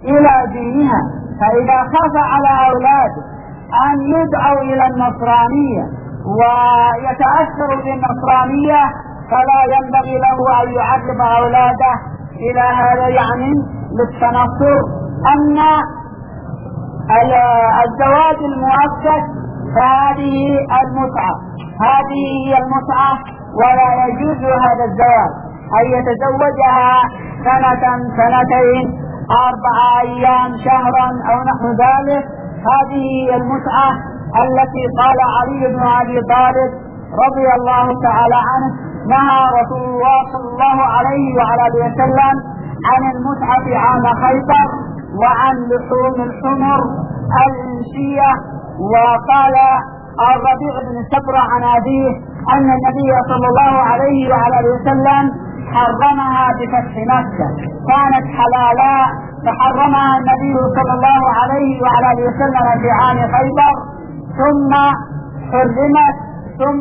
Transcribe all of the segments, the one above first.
إلى دينها. فإذا خاف على أولاده أن يدعوا إلى النصرانية ويتأثروا بالنصرانية فلا ينبغي له أن يعرض أولاده إلى هذا يعني للتنصر. أما الزواج المؤقت فهذه المتعة، هذه هي المتعة، ولا يجوز هذا الزواج أن يتزوجها سنة سنتين 4 أيام شهرا أو نحو ذلك. هذه هي المتعة التي قال علي بن أبي طالب رضي الله تعالى عنه نهى رسول الله صلى الله عليه وعلى اله وسلم عن المتعة عام خيبر وعن لحوم الحمر الإنسية. وقال الربيع بن سبرة عن أبيه أن النبي صلى الله عليه وعلى اله وسلم حرمها بفتح مكة، كانت حلالا فحرمها النبي صلى الله عليه وعلى اله وسلم في عام خيبر ثم حرمت ثم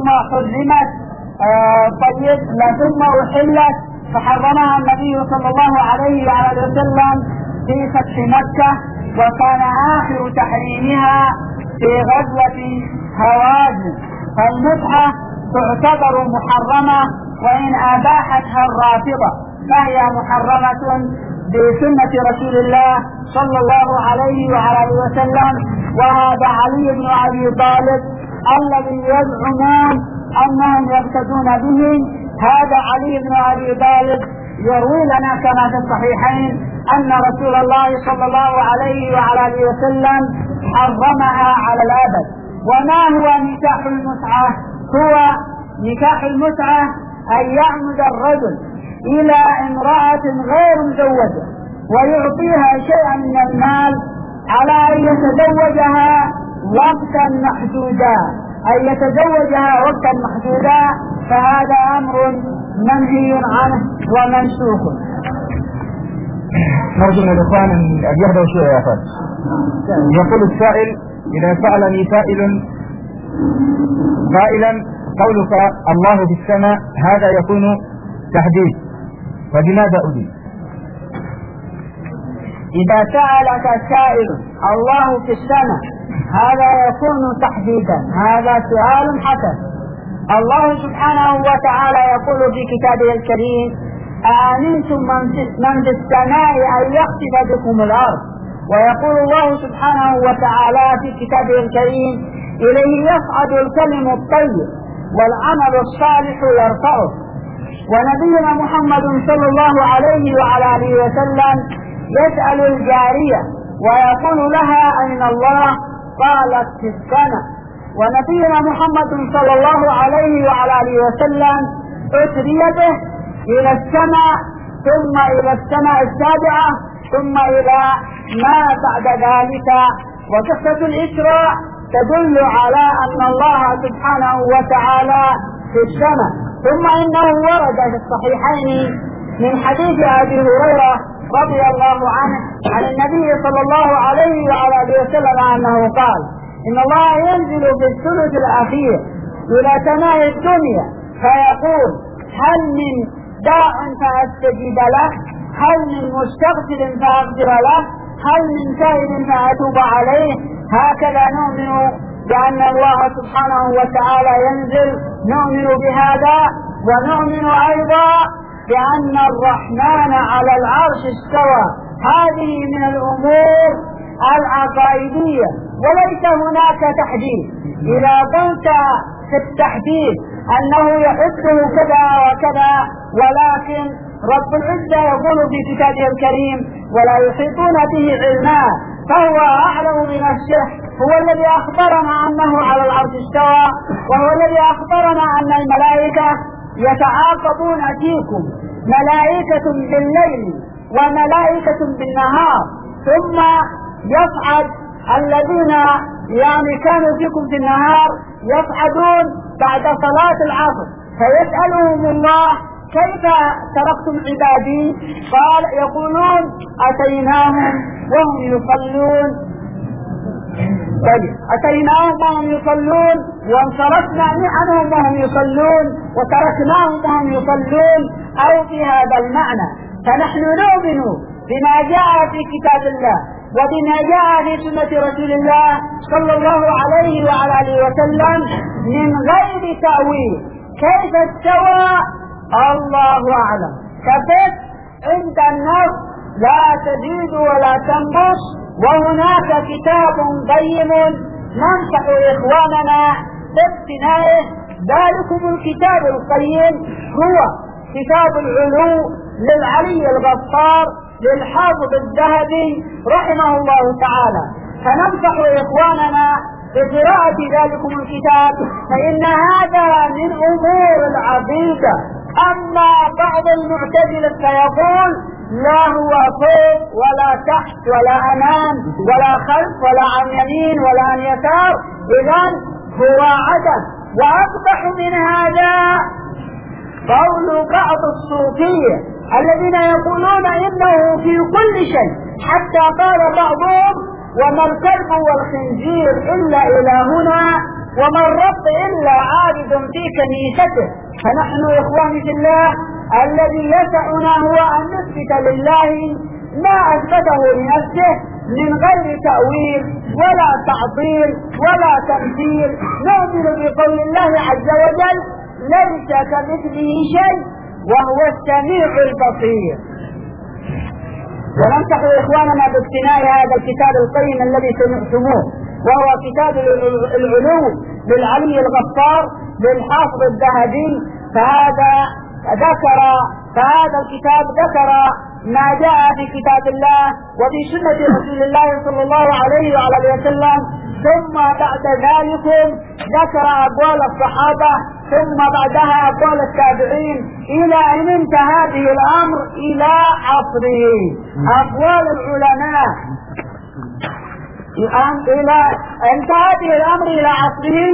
أحلت فحرمها النبي صلى الله عليه وعلى اله وسلم في فتح مكة، وكان آخر تحريمها في غزوة هوازن. فالمتعة تعتبر محرمة وإن أباحتها الرافضة فهي محرمة بسنة رسول الله صلى الله عليه وعلى اله وسلم. وهذا علي بن أبي طالب الذي يزعمون أنهم يقتدون به، هذا علي بن أبي طالب يروي لنا كما في الصحيحين أن رسول الله صلى الله عليه وعلى اله وسلم حرمها على الأبد. وما هو نكاح المتعة؟ هو نكاح المتعة أن يعمد الرجل إلى امرأة غير مزوجة ويعطيها شيئا من المال على أن يتزوجها وقتا محدودا، فهذا أمر منهي عنه ومنسوخ. نرجو من الإخوان أن يهدوا شيئا يا أخوان. يقول السائل: إذا سألني سائل قائلا قولك الله في السماء هذا يكون تحديد، فلماذا أجيب؟ إذا سألك سائل الله في السماء هذا يكون تحديدا، هذا سؤال حسن. الله سبحانه وتعالى يقول في كتابه الكريم: أأمنتم من في السماء أن يخسف بكم الأرض. ويقول الله سبحانه وتعالى في كتابه الكريم: إليه يصعد الكلم الطيب والعمل الصالح يرفعه. ونبينا محمد صلى الله عليه وعلى آله وسلم يسأل الجارية ويقول لها: أين الله؟ قالت: في السماء. ونبينا محمد صلى الله عليه وعلى آله وسلم أسري به إلى السماء ثم إلى السماء السابعة ثم إلى ما بعد ذلك. وقصة الإسراء تدل على أن الله سبحانه وتعالى في السماء. ثم إنه ورد في الصحيحين من حديث أبي هريرة رضي الله عنه عن النبي صلى الله عليه وعلى آله وسلم أنه قال: إن الله ينزل في الثلث الأخير إلى سماء الدنيا فيقول: هل من داع فأستجيب له؟ هل من مستغفر فأغفر له؟ هل من تائب فأتوب عليه؟ هكذا نؤمن بأن الله سبحانه وتعالى ينزل، نؤمن بهذا. ونؤمن أيضا بأن الرحمن على العرش استوى. هذه من الأمور العقائدية وليس هناك تحديد. إذا قلت في التحديد أنه يحده كذا وكذا، ولكن رب العزة يقول في كتابه الكريم: ولا يحيطون به علما، فهو أعلم بنفسه. هو الذي أخبرنا أنه على العرش استوى، وهو الذي أخبرنا أن الملائكة يتعاقبون فيكم، ملائكة بالليل وملائكة بالنهار، ثم يصعد الذين كانوا فيكم في النهار يصعدون بعد صلاة العصر فيسألهم الله: كيف تركتم عبادي؟ قال: يقولون: أتيناهم وهم يصلون، وانصرفنا عنهم وهم يصلون، وتركناهم وهم يصلون، أو في هذا المعنى. فنحن نؤمن بما جاء في كتاب الله وبما جاء في سنة رسول الله صلى الله عليه وعلى آله وسلم من غير تأويل. كيف استوى؟ الله أعلم. كيف عند النص لا تزيد ولا تنقص. وهناك كتاب قيم ننصح إخواننا باقتنائه. ذلكم الكتاب القيم هو كتاب العلو للعلي الغفار للحافظ الذهبي رحمه الله تعالى. فننصح إخواننا بقراءة ذلكم الكتاب، فإن هذا من أمور العقيدة. أما بعض المعتزلة فيقول لا هو فوق ولا تحت ولا أمام ولا خلف ولا عن يمين ولا عن يسار، إذن هو عدم. وأقبح من هذا قول بعض الصوفية الذين يقولون إنه في كل شيء، حتى قال بعضهم وما الكلب والخنزير إلا إلهنا وما الرب إلا عابد في كنيسته. فنحن إخواني في الله الذي يسعنا هو أن نثبت لله ما أثبته لنفسه من غير تأويل ولا تعطيل ولا تمثيل. نؤمن بقول الله عز وجل ليس كمثله شيء وهو السميع البصير. وننصح إخواننا باقتناء هذا الكتاب القيم الذي سمعتموه، وهو كتاب العلو للعلي الغفار للحافظ الذهبي. فهذا الكتاب ذكر ما جاء في كتاب الله وفي سنة رسول الله صلى الله عليه وعلى اله وسلم، ثم بعد ذلك ذكر أقوال الصحابة، ثم بعدها أقوال التابعين، إلى أن انتهى به الأمر إلى عصره. أقوال العلماء انتهى به الأمر إلى عصره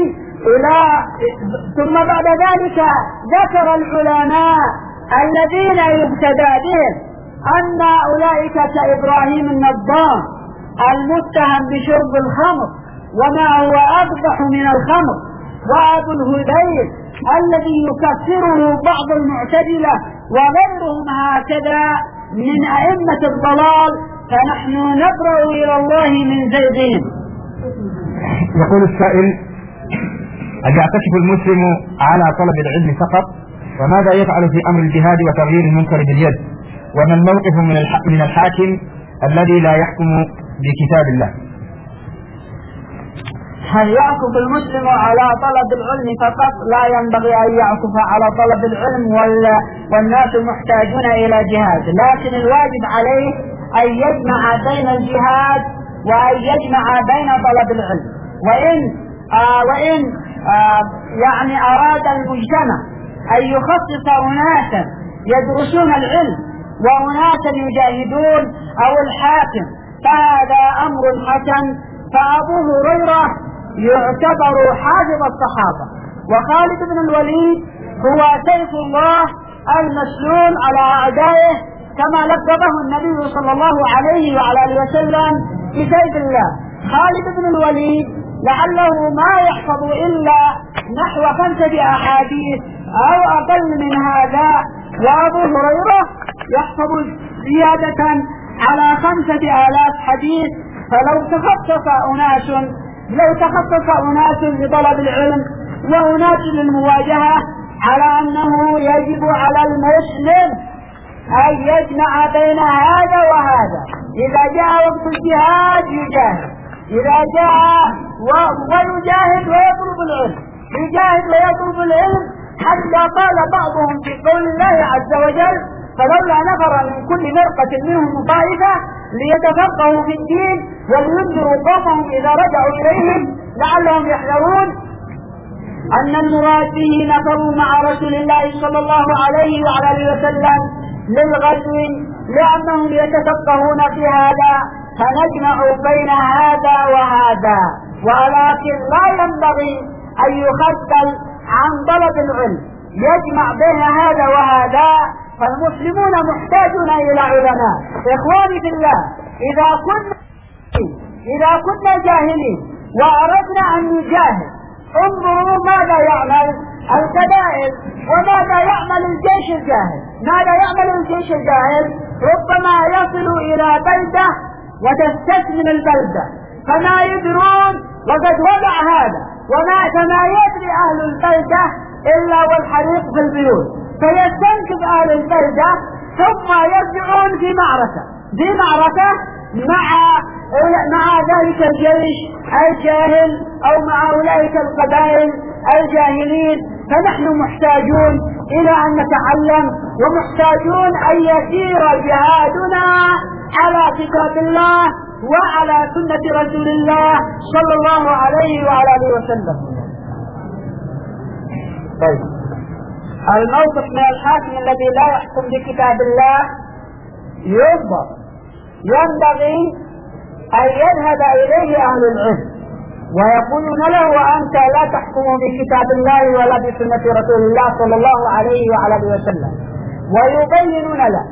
ثم بعد ذلك ذكر العلماء الذين يهتدى بهم أن أولئك كإبراهيم النضام المتهم بشرب الخمر وما هو أقبح من الخمر، وأبو الهذيل الذي يكفره بعض المعتزلة وغيرهم هكذا من أئمة الضلال. فنحن نبرأ إلى الله من زيغهم. يقول السائل: هل يعتكف المسلم على طلب العلم فقط؟ وماذا يفعل في أمر الجهاد وتغيير المنكر باليد؟ وما الموقف من الحاكم الذي لا يحكم بكتاب الله؟ هل يعكف المسلم على طلب العلم فقط؟ لا ينبغي أن يعكف على طلب العلم والناس محتاجون إلى جهاد، لكن الواجب عليه أن يجمع بين الجهاد وأن يجمع بين طلب العلم. وإن يعني أراد المجتمع أن يخصص أناسا يدرسون العلم وأناسا يجاهدون أو الحاكم فهذا أمر حسن. فأبو هريرة يعتبر حافظ الصحابة، وخالد بن الوليد هو سيف الله المسلول على أعدائه كما لقبه النبي صلى الله عليه وعلى آله وسلم بسيف الله. خالد بن الوليد لعله ما يحفظ إلا نحو 5 أحاديث أو أقل من هذا، وأبو هريرة يحفظ زيادة على 5000 حديث. فلو تخصص أناس لطلب العلم وأناس للمواجهة على أنه يجب على المسلم أن يجمع بين هذا وهذا. إذا جاء وقت الجهاد يجاهد، إذا جاء ويجاهد ويطلب العلم، يجاهد ويطلب العلم، حتى قال بعضهم في قول الله عز وجل: فلولا نفر من كل فرقة منهم طائفة ليتفقهوا في الدين ولينذروا قومهم إذا رجعوا إليهم لعلهم يحذرون. أن المراد به نفروا مع رسول الله صلى الله عليه وعلى آله وسلم للغزو لأنهم يتفقهون في هذا، فنجمع بين هذا وهذا. ولكن لا ينبغي أن يخذل عن طلب العلم، يجمع بين هذا وهذا. فالمسلمون محتاجون إلى علماء. إخواني في الله، إذا كنا جاهلين وأردنا أن نجاهد، انظروا ماذا يعمل القبائل وماذا يعمل الجيش الجاهل. ماذا يعمل الجيش الجاهل؟ ربما يصلوا إلى بلدة وتستثمن البلدة فما يدرون وقد وضع هذا فما يدري أهل البلدة إلا والحريق في البيوت، فيستنكف أهل البلدة ثم يرجعون في معركة مع ذلك الجيش الجاهل أو مع أولئك القبائل الجاهلين. فنحن محتاجون إلى أن نتعلم ومحتاجون أن يسير جهادنا على كتاب الله وعلى سنة رسول الله صلى الله عليه وعلى آله وسلم. طيب، الموقف من الحاكم الذي لا يحكم بكتاب الله ينظر، ينبغي أن يذهب إليه أهل العلم ويقولون له أنت لا تحكم بكتاب الله ولا بسنة رسول الله صلى الله عليه وعلى آله وسلم، ويبينون له.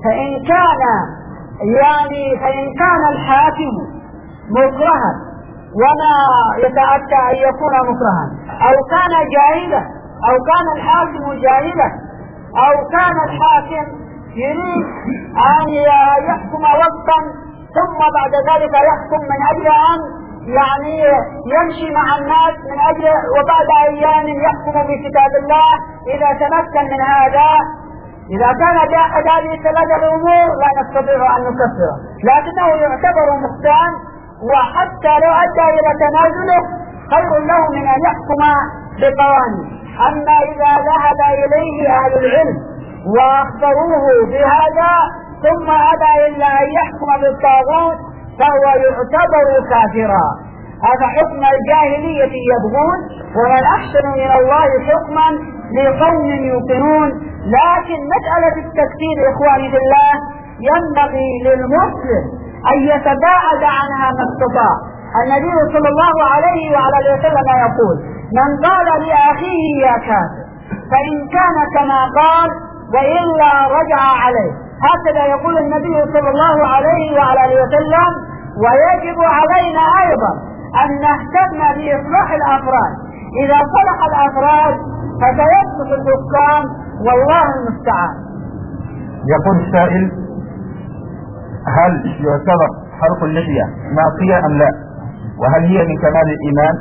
فإن كان الحاكم مكرها وما يتأتى أن يكون مكرها، أو كان جاهلا، أو كان الحاكم جاهلا، أو كان الحاكم يريد أن يحكم وقتا ثم بعد ذلك يحكم من أجل أن يمشي مع الناس من أجل وبعد أيام يحكم بكتاب الله، إذا تمكن من هذا، إذا كان بأحد هذه الثلاثة الأمور لا نستطيع أن نكفره، لكنه يعتبر مخطئا، وحتى لو أدى إلى تنازله خير له من أن يحكم بقوانين. أما إذا ذهب إليه أهل العلم وأخبروه بهذا ثم أبى إلا أن يحكم بالطاغوت فهو يعتبر كافرا. هذا حكم الجاهلية يبغون، ومن أحسن من الله حكما لقوم يوقنون. لكن مسألة التكفير إخواني بالله ينبغي للمسلم أن يتباعد عنها ما استطاع. النبي صلى الله عليه وعلى آله وسلم يقول: من قال لأخيه يا كافر فإن كان كما قال وإلا رجع عليه. هكذا يقول النبي صلى الله عليه وعلى آله وسلم. ويجب علينا أيضا أن نهتم بإصلاح الأفراد. إذا صلح الأفراد فسيصلح الحكام، والله المستعان. يقول السائل: هل يعتبر حلق اللحية معصية أم لا؟ وهل هي من كمال الإيمان؟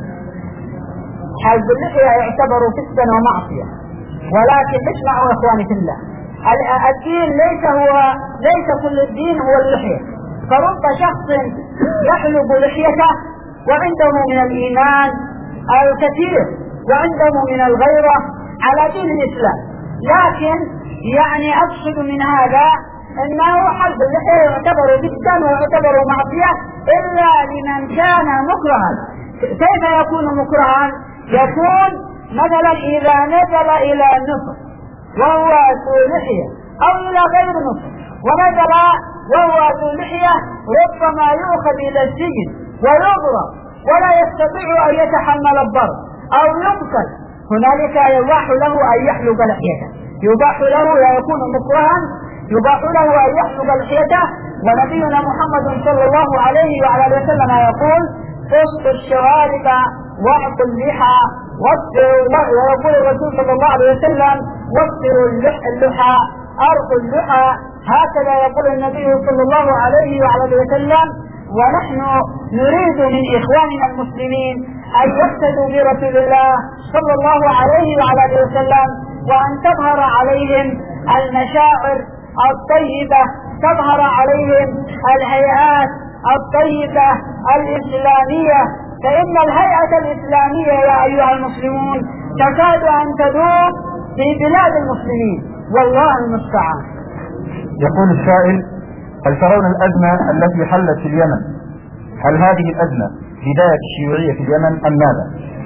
حلق اللحية يعتبر فسقا ومعصية، ولكن اسمعوا إخواني في الله، الدين ليس كل الدين هو اللحية. فرب شخص يحلق لحيته وعنده من الإيمان الكثير وعنده من الغيرة على دين الإسلام، لكن أقصد من هذا أنه حلق اللحية يعتبر فسقا ويعتبر معصية إلا لمن كان مكرها. كيف يكون مكرها؟ يكون مثلا إذا نزل إلى النصف وهو ذو لحية، أو إلى غير نصف ونزل وهو ذو لحية، ربما يؤخذ إلى السجن ويضرب ولا يستطيع أن يتحمل الضرب أو يقتل. هنالك يباح له أن يحلق لحيته، يباح له، لا يكون مكرها، يباح له أن يحلق لحيته. ونبينا محمد صلى الله عليه وعلى آله وسلم يقول: قص الشوارب واعطوا اللحى ويقول الرسول صلى الله عليه وسلم: وفروا اللحى أرقوا اللحى. هكذا يقول النبي صلى الله عليه وعلى آله وسلم. ونحن نريد من إخواننا المسلمين أن يقتدوا برسول الله صلى الله عليه وعلى آله وسلم، وأن تظهر عليهم المشاعر الطيبة، تظهر عليهم الهيئات الطيبة الإسلامية. فإن الهيئة الإسلامية يا أيها المسلمون تكاد أن تدوم في بلاد المسلمين، والله المستعان. يقول السائل: هل ترون الأزمة التي حلت في اليمن، هل هذه الأزمة بداية الشيوعية في اليمن أم ماذا؟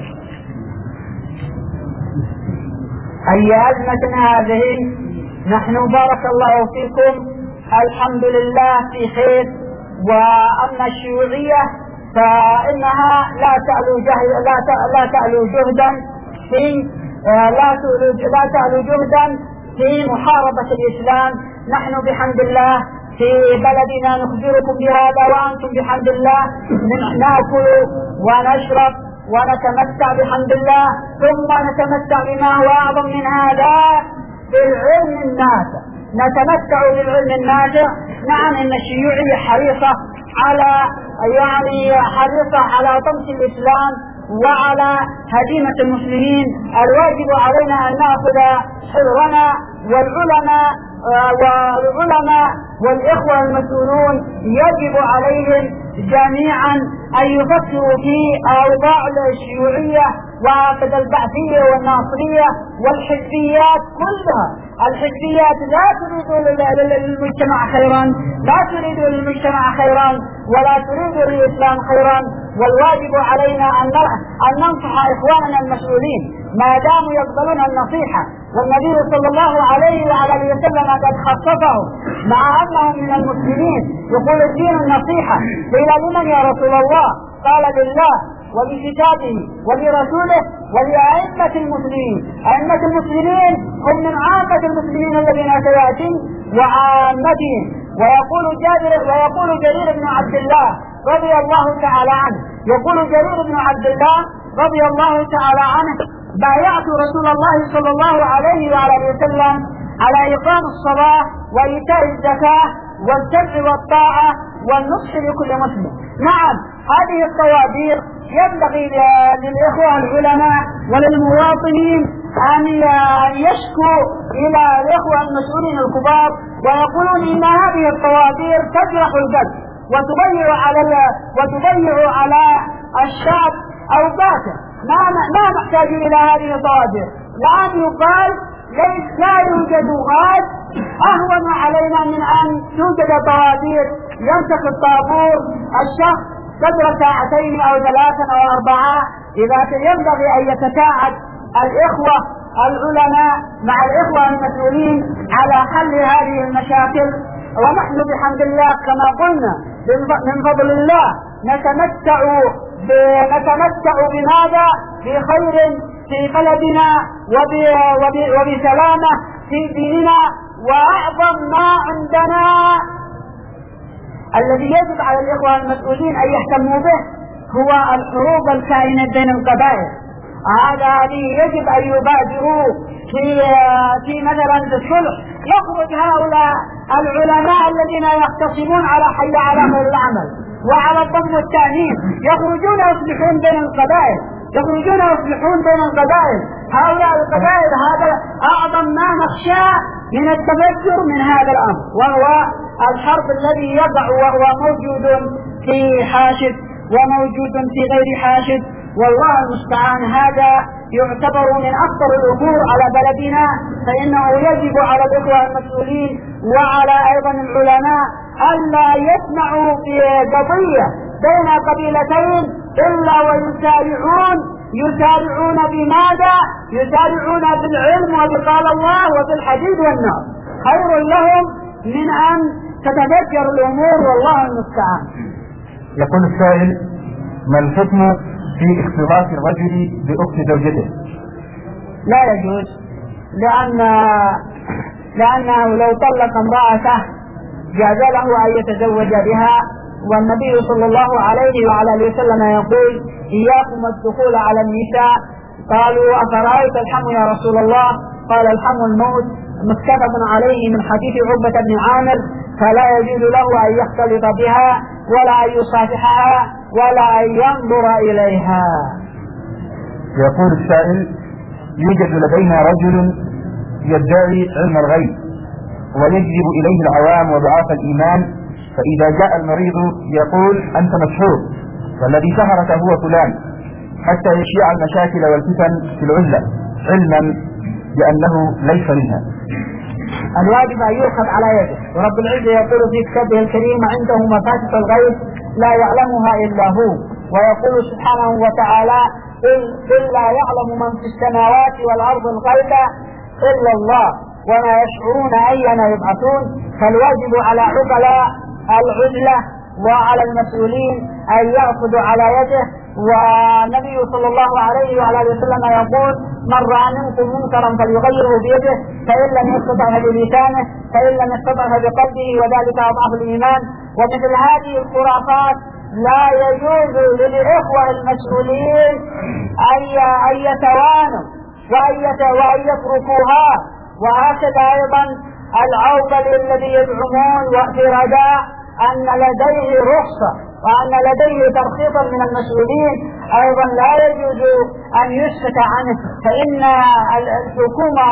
أي أزمة هذه؟ نحن بارك الله فيكم الحمد لله في خير. وأما الشيوعية فإنها لا تعلو جهدا في محاربة الإسلام. نحن بحمد الله في بلدنا نخبركم بهذا، وأنتم بحمد الله نأكل ونشرب ونتمتع بحمد الله، ثم نتمتع بما هو أعظم من هذا بالعلم النافع نتمتع بالعلم النافع. نعم إن الشيوعية حريصة على طمس الإسلام وعلى هزيمة المسلمين. الواجب علينا أن نأخذ حذرنا، والعلماء والإخوة المسؤولون يجب عليهم جميعا أن يفكروا في أوضاع الشيوعية وعقد البعثية والناصرية والحزبيات كلها. الحزبيات لا تريد للمجتمع خيرا ولا تريد للإسلام خيرا. والواجب علينا أن ننصح إخواننا المسؤولين ما داموا يقبلون النصيحة، والنبي صلى الله عليه وعلى وسلم قد خصصه مع أنهم من المسلمين. يقول الدين النصيحة. قيل لمن يا رسول الله؟ قال لله ولكتابه ولرسوله ولأئمة المسلمين. أئمة المسلمين هم من عامة المسلمين الذين سيأتي وعامتهم. ويقول جرير بن عبد الله رضي الله تعالى عنه، بايعت رسول الله صلى الله عليه وعلى وسلم على إقام الصلاة وإيتاء الزكاة والسمع والطاعة والنصح لكل مسلم. نعم، هذه الطوابير ينبغي للإخوة العلماء وللمواطنين أن يشكوا إلى الإخوة المسؤولين الكبار ويقولون إن هذه الطوابير تجرح القلب وتضيع على الشعب أوقاته. ما نحتاج إلى هذه الطوابير. الآن يقال لا يوجد غاز أهون علينا من أن توجد طوابير يمسك الطابور الشخص قدر ساعتين أو 3 أو 4. إذا ينبغي أن يتساعد الإخوة العلماء مع الإخوة المسؤولين على حل هذه المشاكل. ونحن بحمد الله كما قلنا من فضل الله نتمتع بماذا؟ بخير في بلدنا وبسلامة في ديننا. وأعظم ما عندنا الذي يجب على الإخوة المسؤولين أن يهتموا به هو الحروب الكائنة بين القبائل. هذه يجب أن يبادروا في مثلا الصلح. يخرج هؤلاء العلماء الذين يختصمون على حي على خير العمل وعلى الضم والتأمين، يخرجون يصلحون بين القبائل. هؤلاء القبائل هذا أعظم ما نخشى من التفجر من هذا الأمر، وهو الحرب الذي يقع وهو موجود في حاشد وموجود في غير حاشد. والله المستعان. هذا يعتبر من أخطر الأمور على بلدنا. فإنه يجب على الإخوة المسؤولين وعلى أيضا العلماء ألا يسمعوا في قضية بين قبيلتين إلا ويسارعون بماذا؟ يسارعون بالعلم وبقال الله وبالحديد والنار. خير لهم من أن تتفجر الأمور. والله المستعان. يقول السائل: ما الحكم في اختلاط الرجل بأخت زوجته؟ لا يجوز، لأنه لو طلق امرأته جاز له أن يتزوج بها. والنبي صلى الله عليه وعلى وسلم يقول: إياكم الدخول على النساء. قالوا: أفرأيت الحم يا رسول الله؟ قال: الحم الموت. متفق عليه من حديث عقبة بن عامر. فلا يجوز له أن يختلط بها ولا أن يصافحها ولا أن ينظر إليها. يقول السائل: يوجد لدينا رجل يدعي علم الغيب ويجذب إليه العوام وضعاف الإيمان، فإذا جاء المريض يقول: أنت مشهور والذي سهرك هو فلان، حتى يشيع المشاكل والفتن في العزلة، علما بأنه ليس منها. الواجب أن يؤخذ على يده. ورب العزة يقول في كتابه الكريم: عنده مفاتيح الغيب لا يعلمها إلا هو. ويقول سبحانه وتعالى: قل لا يعلم من في السماوات والأرض الغيب إلا الله وما يشعرون أين يبعثون. فالواجب على عقلاء العزلة وعلى المسؤولين أن يأخذوا على يده. والنبي صلى الله عليه وعلى وسلم يقول: من رأى منكم منكرا فليغيره بيده، فإن لم يستطع بلسانه، فإن لم يستطع بقلبه، وذلك أضعف الإيمان. ومثل هذه الخرافات لا يجوز للإخوة المسؤولين أن يتوانوا وأن يتركوها. وهكذا أيضا العوقل الذي يزعمون في رداء أن لديه رخصة وأن لديه ترخيصا من المسؤولين أيضا لا يجوز أن يسكت عنه، فإن الحكومة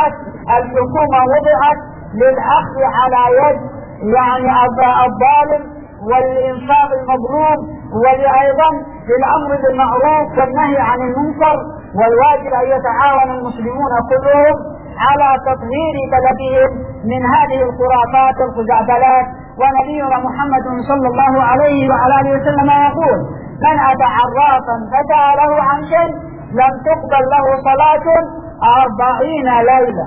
وضعت للأخذ على يد يعني الظالم والإنفاق المظلوم، وأيضا للأمر بالمعروف والنهي عن المنكر، والواجب أن يتعاون المسلمون كلهم على تطهير بلدهم من هذه الخرافات والخزعبلات. ونبينا محمد صلى الله عليه وعلى آله وسلم يقول: من أتى عرافا فسأله عن شيء لم تقبل له صلاة 40 ليلة.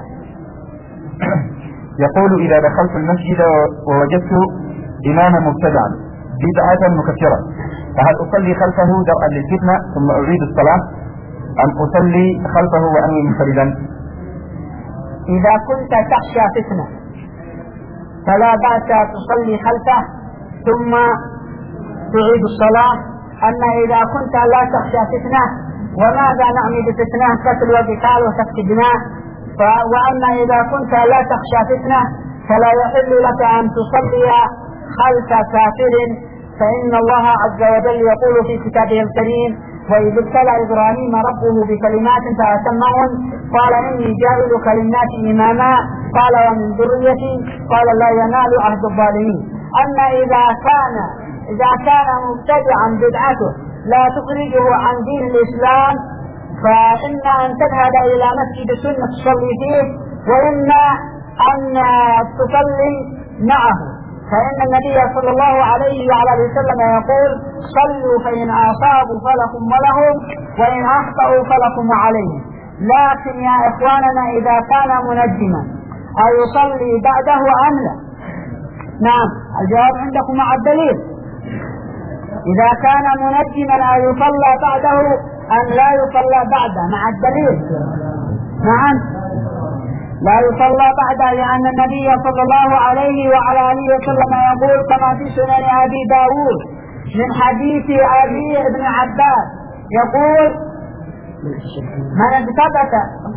يقول: إذا دخلت المسجد ووجدت إماما مبتدعا بدعة مكفرة فهل أصلي خلفه درءا للفتنة ثم أعيد الصلاة أم أصلي خلفه وأنوي منفردا؟ إذا كنت تخشى فتنة فلا بأس تصلي خلفه ثم تعيد الصلاة. أما إذا كنت لا تخشى فتنة، وماذا نعني بفتنة؟ قتل وقتال وسفك دماء. وأما إذا كنت لا تخشى فتنة فلا يحل لك أن تصلي خلف كافر، فإن الله عز وجل يقول في كتابه الكريم: وإذ ابتلى إبراهيم ربه بكلمات فأتمهن قال إني جاعلك للناس إماما قال ومن ذريتي قال لا ينال عهد الظالمين. أما إذا كان مبتدعا بدعته لا تخرجه عن دين الإسلام، فإما أن تذهب إلى مسجد السنة تصلي فيه، وإما أن تصلي معه، فإن النبي صلى الله عليه وعلى وسلم يقول: صلوا فإن أصابوا فلكم ولهم وإن أخطأوا فلكم وعليهم. لكن يا إخواننا إذا كان منجما أيصلي بعده أم لا؟ نعم، الجواب عندكم مع الدليل. إذا كان منجما أيصلى بعده أم لا يصلى بعده مع الدليل؟ نعم، لا يصلى بعده، لأن النبي صلى الله عليه وعلى آله وسلم يقول كما في سنن أبي داود من حديث أبي ابن عباس يقول: من اقتبس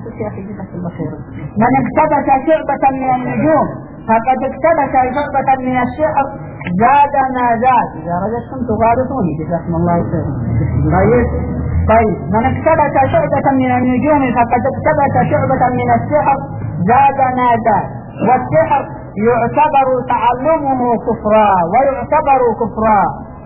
شعبة من النجوم فقد اقتبس شعبة من الشعر زاد ما زاد. إذا رجعتم تغالطوني جزاكم الله خيرا. طيب، من اقتبس شعبة من النجوم فقد اقتبس شعبة من السحر زاد ما زاد. والسحر يعتبر تعلمه كفرا ويعتبر كفرا.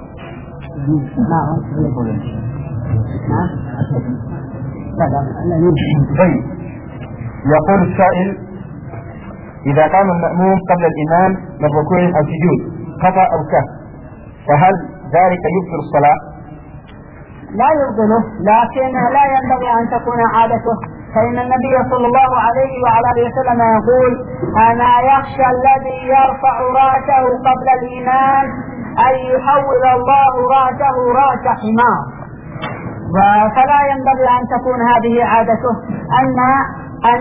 طيب، يقول السائل: إذا قام المأموم قبل الإمام من ركوع أو سجود خطأ أو سهو فهل ذلك يبطل الصلاة؟ لا يبطله، لكن لا ينبغي أن تكون عادته، فإن النبي صلى الله عليه وعلى آله وسلم يقول: أنا يخشى الذي يرفع رأسه قبل الإمام أن يحول الله رأسه رأس حمار. فلا ينبغي أن تكون هذه عادته، أن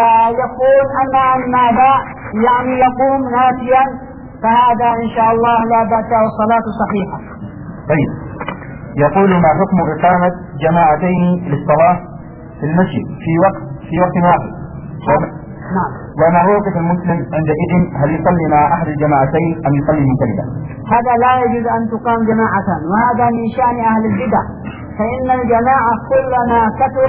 يقوم ناسيا، فهذا إن شاء الله لا بأس والصلاة صحيحة. طيب، يقول: ما حكم إقامة جماعتين للصلاة في المسجد في وقت واحد؟ نعم. وما موقف المسلم عندئذ؟ هل يصلي مع أحد الجماعتين أم يصلي منفردا؟ هذا لا يجوز أن تقام جماعة، وهذا من شأن أهل البدع، فإن الجماعة كلما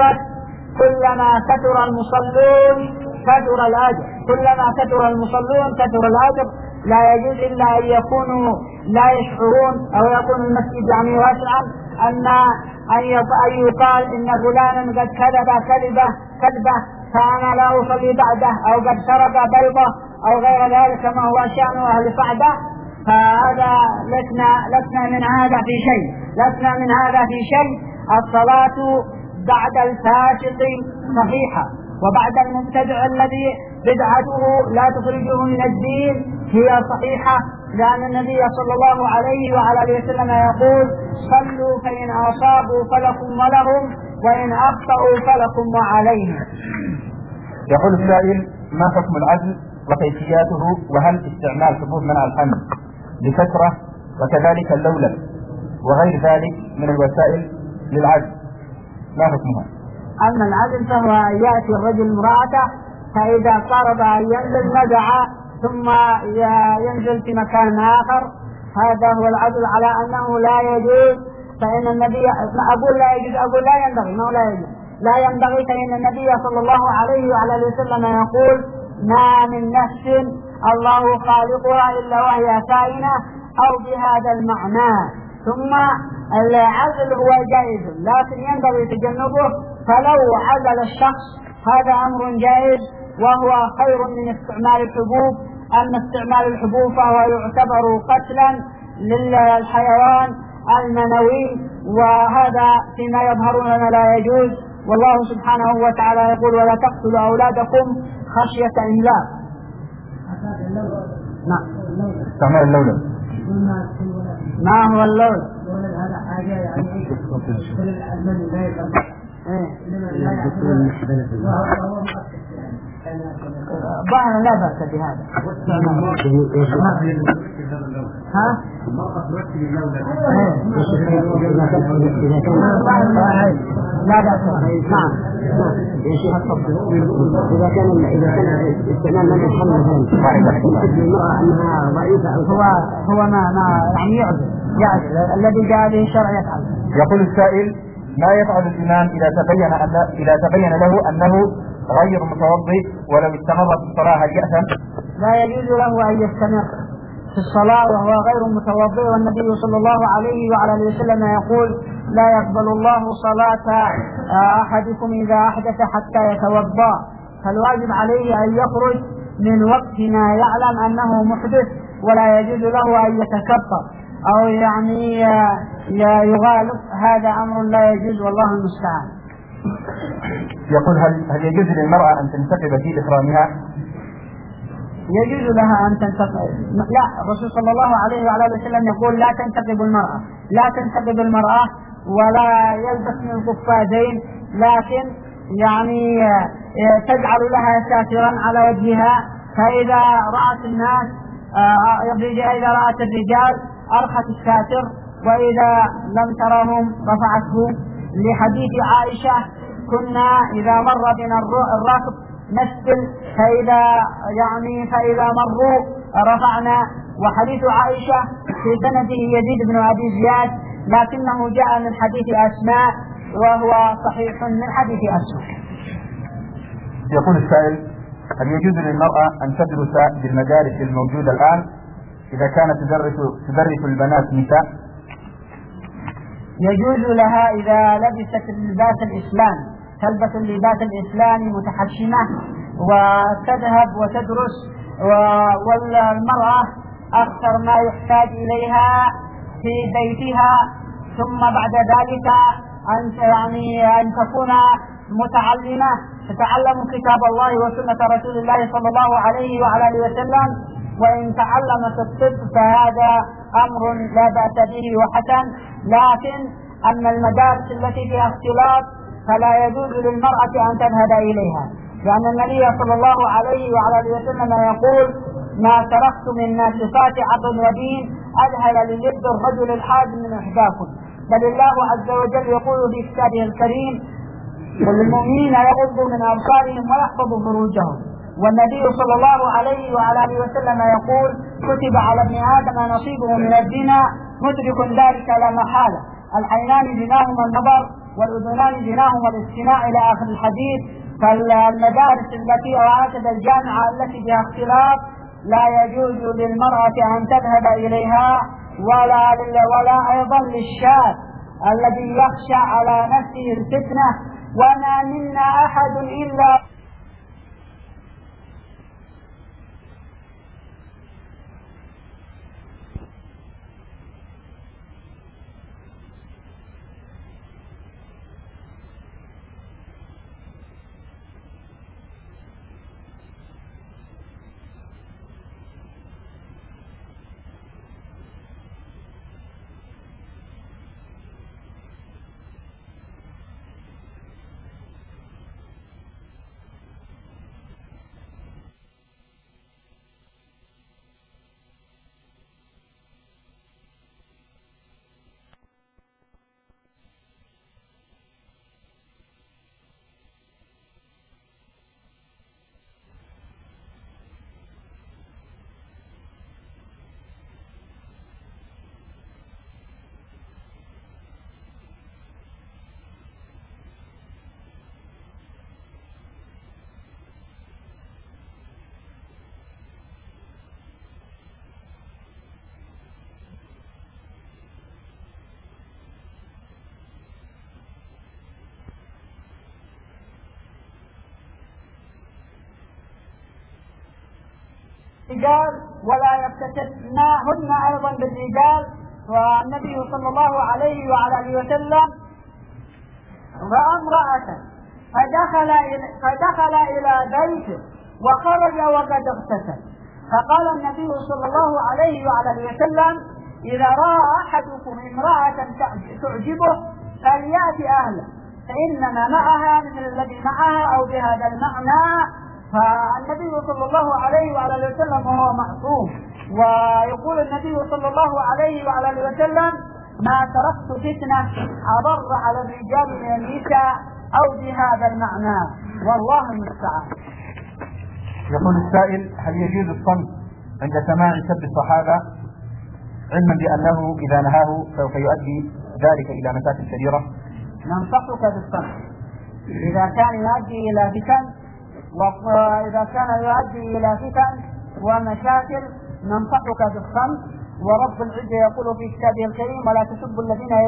كثر المصلون كثر الأجر، كلما كثر المصلون كثر الأجر. لا يجوز إلا أن يكونوا لا يشعرون أو يكون المسجد واسعا أن يقال إن فلانا قد كذب كذبة فأنا لا أصلي بعده، أو قد سرق بيضة أو غير ذلك كما هو شأن أهل صعدة. فهذا لسنا من هذا في شيء. الصلاة بعد الفاسق صحيحة، وبعد المبتدع الذي بدعته لا تخرجه من الدين هي صحيحة، لأن النبي صلى الله عليه وعلى آله وسلم يقول: صلوا فإن أصابوا فلكم ولهم وإن أخطأوا فلكم وعليهم. يقول السائل: ما حكم العزل وكيفياته؟ وهل استعمال حبوب منع الحمل بكثرة وكذلك اللولب وغير ذلك من الوسائل للعزل ما حكمها؟ أما العزل فهو يأتي الرجل امرأته فإذا قرب أن ينزل نزع ثم ينزل في مكان آخر، هذا هو العدل على أنه لا يجوز. فإن النبي أقول لا يجوز، أقول لا ينبغي، ما لا يجوز، لا ينبغي. فإن النبي صلى الله عليه وعلى وسلم يقول: ما من نفس الله خالقها إلا وهي كائنة، أو بهذا المعنى. ثم العزل هو جائز لكن ينبغي تجنبه، فلو عزل الشخص هذا أمر جائز وهو خير من استعمال الحبوب. أما استعمال الحبوب فهو يعتبر قتلا للحيوان المنوي، وهذا فيما يظهر لنا لا يجوز. والله سبحانه وتعالى يقول: ولا تقتلوا أولادكم خشية إملاق. نعم. استعمال اللولب. ما هو اللولب؟ هذا حاجة يعني كل الألمان لا يقدر. ظاهر لا بأس بهذا. ها؟ لا بأس. نعم. إذا كان استعمال من الحمل المرأة أنها ضعيفة، هو ما يعجز الذي جاء به الشرع يفعل. يقول السائل: ما يفعل الإمام إذا تبين له أنه غير متوضئ ولو استمر في الصلاة هل يأثم؟ لا يجوز له أن يستمر في الصلاة وهو غير متوضئ، والنبي صلى الله عليه وعلى وسلم يقول: لا يقبل الله صلاة أحدكم إذا أحدث حتى يتوضأ. فالواجب عليه أن يخرج من وقت ما يعلم أنه محدث، ولا يجوز له أن يتكبر أو يعني يغالب. هذا أمر لا يجوز والله المستعان. يقول: هل يجوز للمرأة أن تنتقب في إحرامها؟ يجوز لها أن تنتقب. لا، الرسول صلى الله عليه وعلى وسلم يقول: لا تنتقب المرأة، لا تنتقب المرأة ولا يلبس من القفازين، لكن يعني تجعل لها ساترا على وجهها، فإذا رأت الناس إذا رأت الرجال أرخت الساتر، وإذا لم ترهم رفعته. لحديث عائشة: كنا إذا مر بنا الراكب نسبل، فإذا مروا رفعنا. وحديث عائشة في سنده يزيد بن أبي زياد، لكنه جاء من حديث أسماء وهو صحيح من حديث أسماء. يقول السائل: هل يجوز للمرأة أن تدرس بالمدارس الموجودة الآن إذا كانت تدرس البنات نساء؟ يجوز لها إذا لبست اللباس الإسلامي، تلبس اللباس الإسلامي متحشمة وتذهب وتدرس. والمرأة أكثر ما يحتاج إليها في بيتها، ثم بعد ذلك أن تكون متعلمة، تتعلم كتاب الله وسنة رسول الله صلى الله عليه وعلى آله وسلم. وإن تعلمت الطب فهذا أمر لا بأس به وحسن، لكن أما المدارس التي فيها اختلاط فلا يجوز للمرأة أن تذهب إليها، لأن النبي صلى الله عليه وعلى آله وسلم يقول: ما تركت من ناقصات عقل ودين أذهل للد الرجل الحازم من إحداكم. بل الله عز وجل يقول في كتابه الكريم: وللمؤمنين يغضوا من أبصارهم ويحفظوا فروجهم. والنبي صلى الله عليه وعلى آله وسلم يقول: كتب على ابن آدم نصيبه من الزنا مدرك ذلك لا محالة. العينان زناهما النظر، والأذنان زناهما الاستماع، إلى آخر الحديث. فالمدارس التي أو هكذا الجامعة التي فيها اختلاط لا يجوز للمرأة أن تذهب إليها، ولا أيضا للشاب الذي يخشى على نفسه الفتنة. وما منا أحد إلا بالرجال ولا يفتتناهن أيضا بالرجال. والنبي صلى الله عليه وعلى آله وسلم رأى امرأة فدخل إلى بيته وخرج وقد اغتسل، فقال النبي صلى الله عليه وعلى آله وسلم: إذا رأى أحدكم امرأة تعجبه فليأتي أهله فإنما معها مثل الذي معها أو بهذا المعنى. فالنبي صلى الله عليه وعلى آله وسلم هو معصوم، ويقول النبي صلى الله عليه وعلى آله وسلم: ما تركت فتنة أضر على الرجال من النساء أو بهذا المعنى، والله المستعان. يقول السائل: هل يجوز الصمت عند سماع سب الصحابة علما بأنه إذا نهاه سوف يؤدي ذلك إلى مشاكل كبيرة؟ ننصحك بالصمت إذا كان يؤدي إلى فتن، وإذا كان يؤدي إلى فتن ومشاكل ننصحك بالصمت. ورب العزة يقول في كتابه الكريم: ولا تسبوا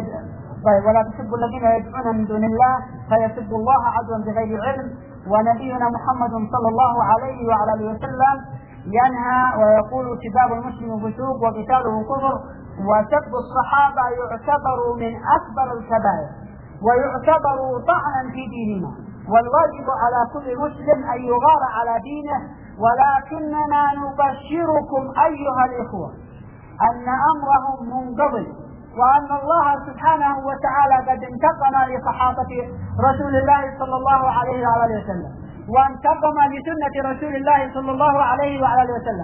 الذين يدعون من دون الله فيسبوا الله عدوا بغير علم. ونبينا محمد صلى الله عليه وعلى اله وسلم ينهى ويقول: سباب المسلم فسوق وقتاله كفر. وسب الصحابة يعتبر من أكبر الكبائر ويعتبر طعنا في ديننا، والواجب على كل مسلم أن يغار على دينه. ولكننا نبشركم أيها الإخوة أن أمرهم منقضي، وأن الله سبحانه وتعالى قد انتقم لصحابة رسول الله صلى الله عليه وعلى وسلم، وانتقم لسنة رسول الله صلى الله عليه وعلى وسلم.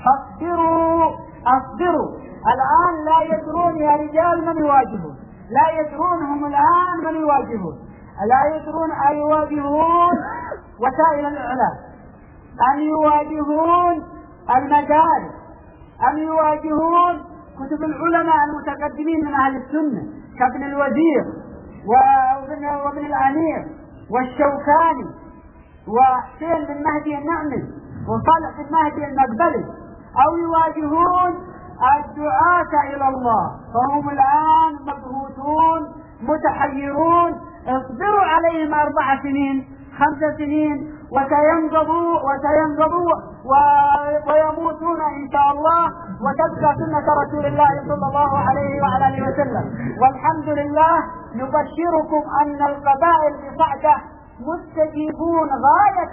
فاصبروا. الآن لا يدرون يا رجال من يواجهون، لا يدرونهم الآن من يواجهون، لا يدرون أن يواجهون وسائل الإعلام، أن يواجهون المدارس، أن يواجهون كتب العلماء المتقدمين من أهل السنة كابن الوزير وابن الأمير والشوكاني وحسين بن مهدي النعمي وصالح بن مهدي المقبلي، أو يواجهون الدعاة إلى الله، فهم الآن مبهوتون متحيرون. اصبروا عليهم 4 سنين 5 سنين وسينقضوا ويموتون إن شاء الله، وتبقى سنة رسول الله صلى الله عليه وعلى آله وسلم. والحمد لله نبشركم أن القبائل بصعدة مستجيبون غاية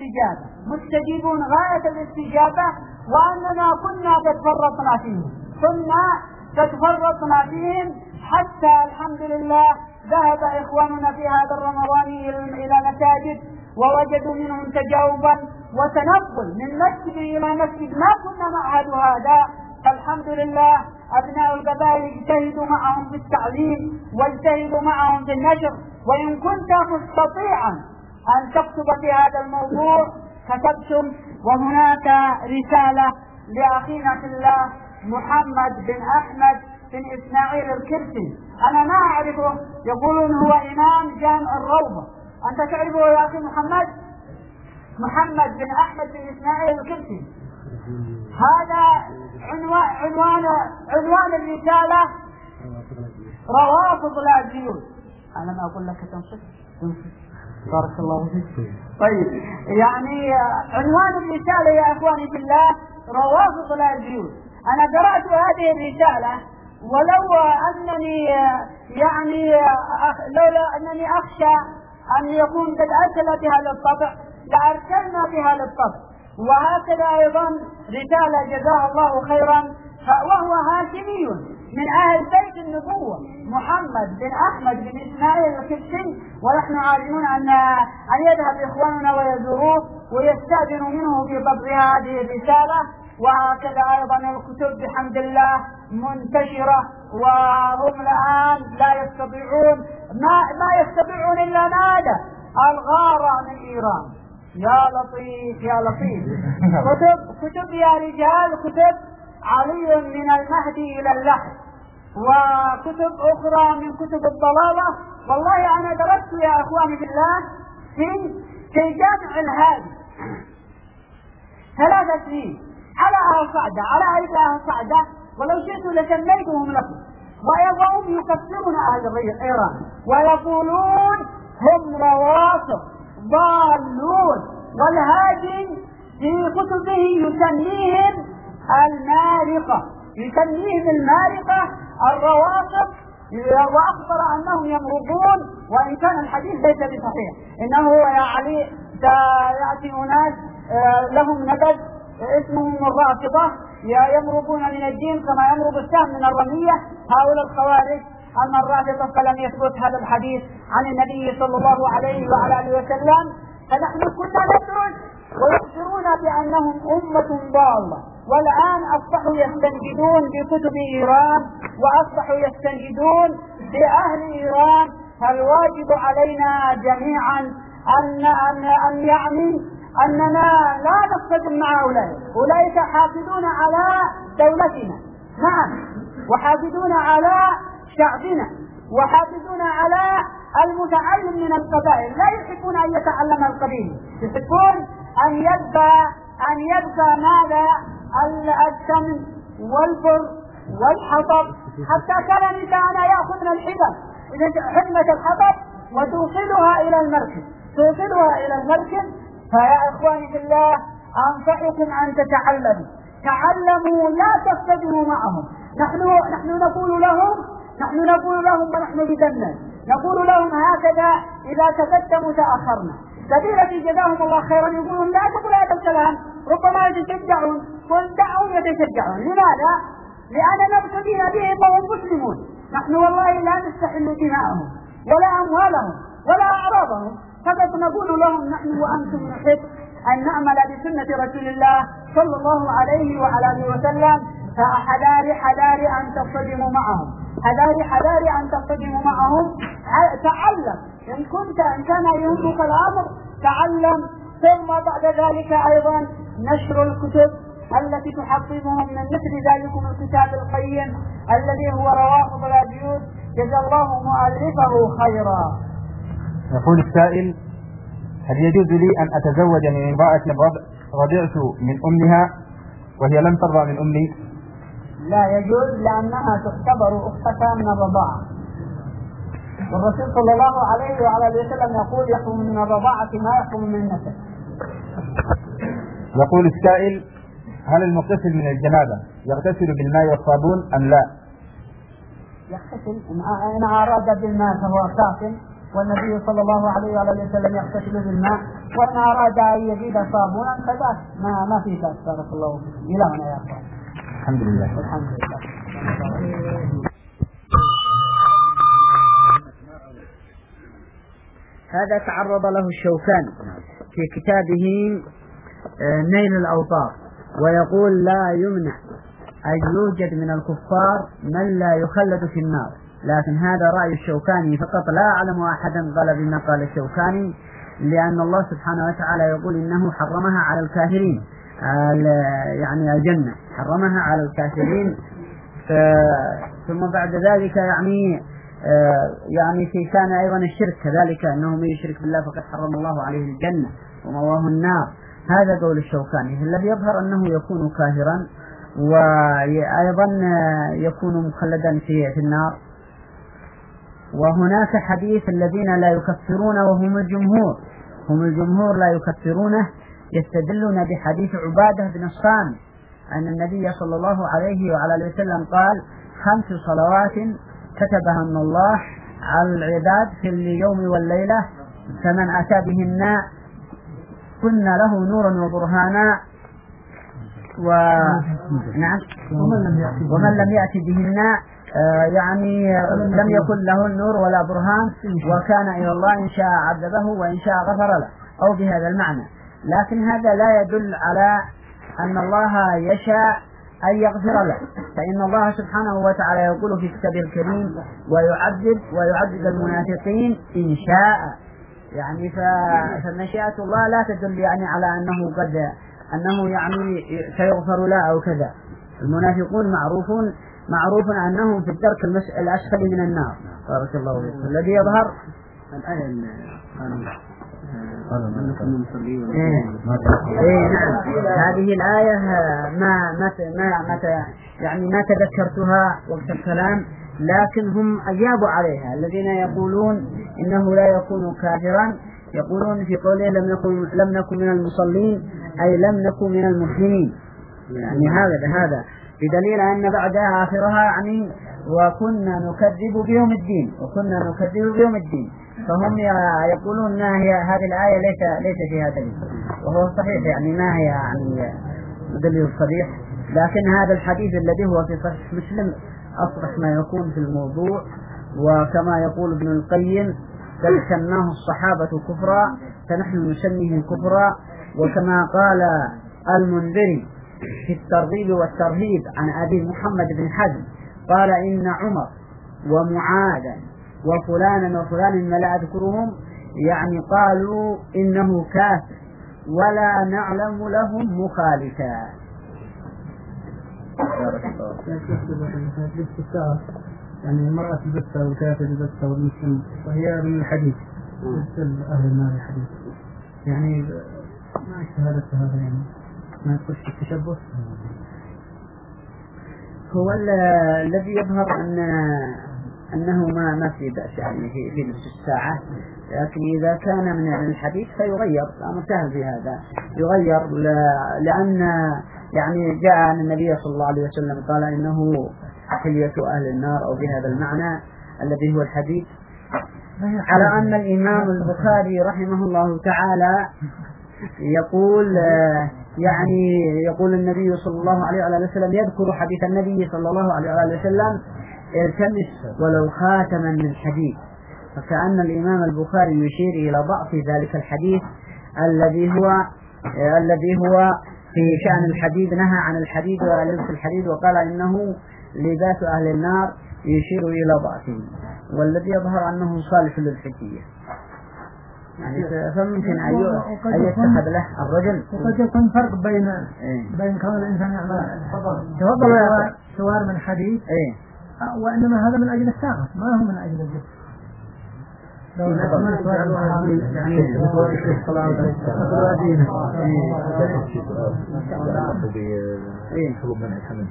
الاستجابة، وأننا كنا قد فرطنا فيهم حتى الحمد لله ذهب إخواننا في هذا الرمضان إلى مساجد ووجدوا منهم تجاوبا وتنقل من مسجد إلى مسجد ما كنا نعهد هذا. فالحمد لله أبناء القبائل اجتهدوا معهم في التعليم واجتهدوا معهم في النشر، وإن كنت مستطيعا أن تكتب في هذا الموضوع كتبتم. وهناك رسالة لأخينا في الله محمد بن أحمد بن إسماعيل الكرسي، أنا ما أعرفه، يقولون هو إمام جامع الروضة. أنت تعرفه يا أخي محمد بن أحمد بن إسماعيل الكرسي؟ هذا عنوان الرسالة: روافض لا ديون. أنا ما أقول لك تنصف بارك الله فيك. طيب، يعني عنوان الرسالة يا أخواني في الله روافض لا ديون. أنا قرأت هذه الرسالة ولو أنني لولا أنني أخشى أن يكون قد أرسل بها للطبع لأرسلنا بها للطبع. وهكذا أيضا رسالة جزاه الله خيرا، وهو هاشمي من أهل بيت النبوة محمد بن أحمد بن إسماعيل الكرسي، ونحن عارفون أن يذهب إخواننا ويزوروه ويستأذنوا منه في طبع هذه الرسالة. وهكذا أيضا الكتب بحمد الله منتشرة، وهم الآن لا يستطيعون ما يستطيعون إلا ماذا؟ الغارة من إيران. يا لطيف كتب يا رجال، كتب علي من المهدي إلى اللحد، وكتب أخرى من كتب الضلالة. والله أنا درست يا أخواني بالله في جامع الهادي 3 سنين على أهل صعدة، على أهل صعدة، ولو شئت لسميتهم لكم. وهم يكفرون أهل إيران ويقولون هم روافض ضالون، والهادي في كتبه يسميهم المارقة، يسميهم المارقة الروافض، وأخبر أنهم يمرضون، وإن كان الحديث ليس بصحيح. إنه يعني سيأتي أناس لهم نبذ اسمهم الرافضة يمرضون من الدين كما يمرض السهم من الرمية. هؤلاء الخوارج أما الرافضة فلم يثبت هذا الحديث عن النبي صلى الله عليه وعلى آله وسلم، فنحن كنا ندرس ويخبرون بأنهم أمة ضالة، والآن أصبحوا يستنجدون بكتب إيران وأصبحوا يستنجدون بأهل إيران. فالواجب علينا جميعا أن يعني أننا لا نصطدم مع أولئك حافظون على دولتنا، نعم، وحافظون على شعبنا، وحافظون على المتعلم من القبائل، لا يحبون أن يتعلم القبيل، يحبون أن يبقى ماذا السمن والبر والحطب، حتى كان نساءنا يأخذن حبة الحطب وتوصلها إلى المركب. فيا إخواني في الله أنصحكم أن تعلموا لا تصطدموا معهم. نحن نقول لهم ونحن بدنا نقول لهم هكذا: إذا تقدموا تأخرنا. كبيرة جزاهم الله خيرا يقولون لا تقول هذا الكلام، ربما يتشجعون، قل دعهم يتشجعون. لماذا؟ لأننا ابتدينا بهم وهم مسلمون. نحن والله لا نستحل دماءهم ولا أموالهم ولا أعراضهم، فقط نقول لهم نحن وأنتم نحب أن نعمل بسنة رسول الله صلى الله عليه وعلى آله وسلم. فحذار أن تصطدموا معهم، حذار أن تصطدموا معهم. تعلم إن كان يهمك الأمر تعلم. ثم بعد ذلك أيضا نشر الكتب التي تحفظهم من مثل ذلكم الكتاب القيم الذي هو روافض الأبيوت، جزا الله مؤلفه خيرا. يقول السائل: هل يجوز لي أن أتزوج من امرأة رضعت من أمها وهي لم ترضع من أمي؟ لا يجوز، لأنها تعتبر أختها من الرضاعة، والرسول صلى الله عليه وعلى آله وسلم يقول: يحرم من الرضاعة ما يحرم من النسب. يقول السائل: هل المغتسل من الجنابة يغتسل بالماء والصابون أم لا؟ يغتسل إن أراد بالماء فهو كافٍ، والنبي صلى الله عليه وعلى آله وسلم يغتسل بالماء، وإن أراد أن يزيد صابونا فذاك ما في بأس. بارك الله فيك. إلى هنا يا أخوان. الحمد لله. الحمد لله. هذا تعرض له الشوكاني في كتابه نيل الأوطار، ويقول: لا يمنع أن يوجد من الكفار من لا يخلد في النار، لكن هذا رأي الشوكاني فقط، لا أعلم أحدا قال بما قال الشوكاني، لأن الله سبحانه وتعالى يقول إنه حرمها على الكافرين، يعني الجنة حرمها على الكافرين. ثم بعد ذلك يعني في كان أيضا الشرك كذلك، أنه من يشرك بالله فقد حرم الله عليه الجنة ومواه النار. هذا قول الشوكاني. الذي يظهر أنه يكون كافرا وأيضا يكون مخلدا في النار. وهناك حديث الذين لا يكفرون وهم الجمهور، هم الجمهور لا يكفرونه، يستدلون بحديث عبادة بن الصامت أن النبي صلى الله عليه وعلى آله وسلم قال: 5 صلوات كتبها الله على العباد في اليوم والليلة، فمن أتى بهن كنا له نورا وبرهانا، نعم، ومن لم يأتي بهن يعني لم يكن له النور ولا برهان، وكان إلى الله إن شاء عذبه وإن شاء غفر له، أو بهذا المعنى. لكن هذا لا يدل على أن الله يشاء أن يغفر له، فإن الله سبحانه وتعالى يقول في كتابه الكريم: ويعذب المنافقين إن شاء. يعني فمشيئة الله لا تدل يعني على أنه يعني سيغفر له أو كذا. المنافقون معروف أنهم في الدرك الأسفل من النار. بارك الله فيك. الذي يظهر نعم، هذه الآية ما تذكرتها وقت الكلام، لكن هم أجابوا عليها. الذين يقولون إنه لا يكون كافرا يقولون في قوله لم نكن من المصلين أي لم نكن من المسلمين، يعني هذا بدليل أن بعدها آخرها يعني وكنا نكذب بيوم الدين، فهم يقولون ما هي هذه الآية ليس فيها دليل، وهو صحيح يعني ما هي يعني دليل صريح، لكن هذا الحديث الذي هو في صحيح مسلم أصبح ما يكون في الموضوع. وكما يقول ابن القيم بل سماه الصحابة كفرا فنحن نسميه كفرا. وكما قال المنذري في الترغيب والترهيب عن أبي محمد بن حزم قال إن عمر ومعاذا وفلانا ما لا أذكرهم يعني قالوا إنه كافر ولا نعلم لهم مخالفا. يعني المرأة تبثها والكافر تبثها والمسلم وهي من الحديث مثل أهل النار الحديث، يعني ما اشتهادت هذا يعني ما يدخل في التشبه. هو الذي يظهر أنه ما في بأس يعني في نفس الساعة، لكن إذا كان من الحديث فيغير، أمر سهل في هذا يغير، لأن يعني جاء عن النبي صلى الله عليه وسلم قال إنه حلية أهل النار أو بهذا المعنى الذي هو الحديث. على أن الإمام البخاري رحمه الله تعالى يقول النبي صلى الله عليه وسلم يذكر حديث النبي صلى الله عليه وسلم التمس ولو خاتما من حديد، فكأن الإمام البخاري يشير إلى ضعف ذلك الحديث الذي هو في شأن الحديد، نهى عن الحديد ولبس الحديد وقال إنه لباس أهل النار، يشير إلى ضعفه، والذي يظهر أنه صالح للحجية يعني فممكن أن يتخذ له الرجل. وقد يكون فرق بين كون الإنسان يعمل سوار من حديد وإنما هذا من أجل الساعة ما هو من أجل الجسد. لو نعمل سوار يعني حلو من الحمل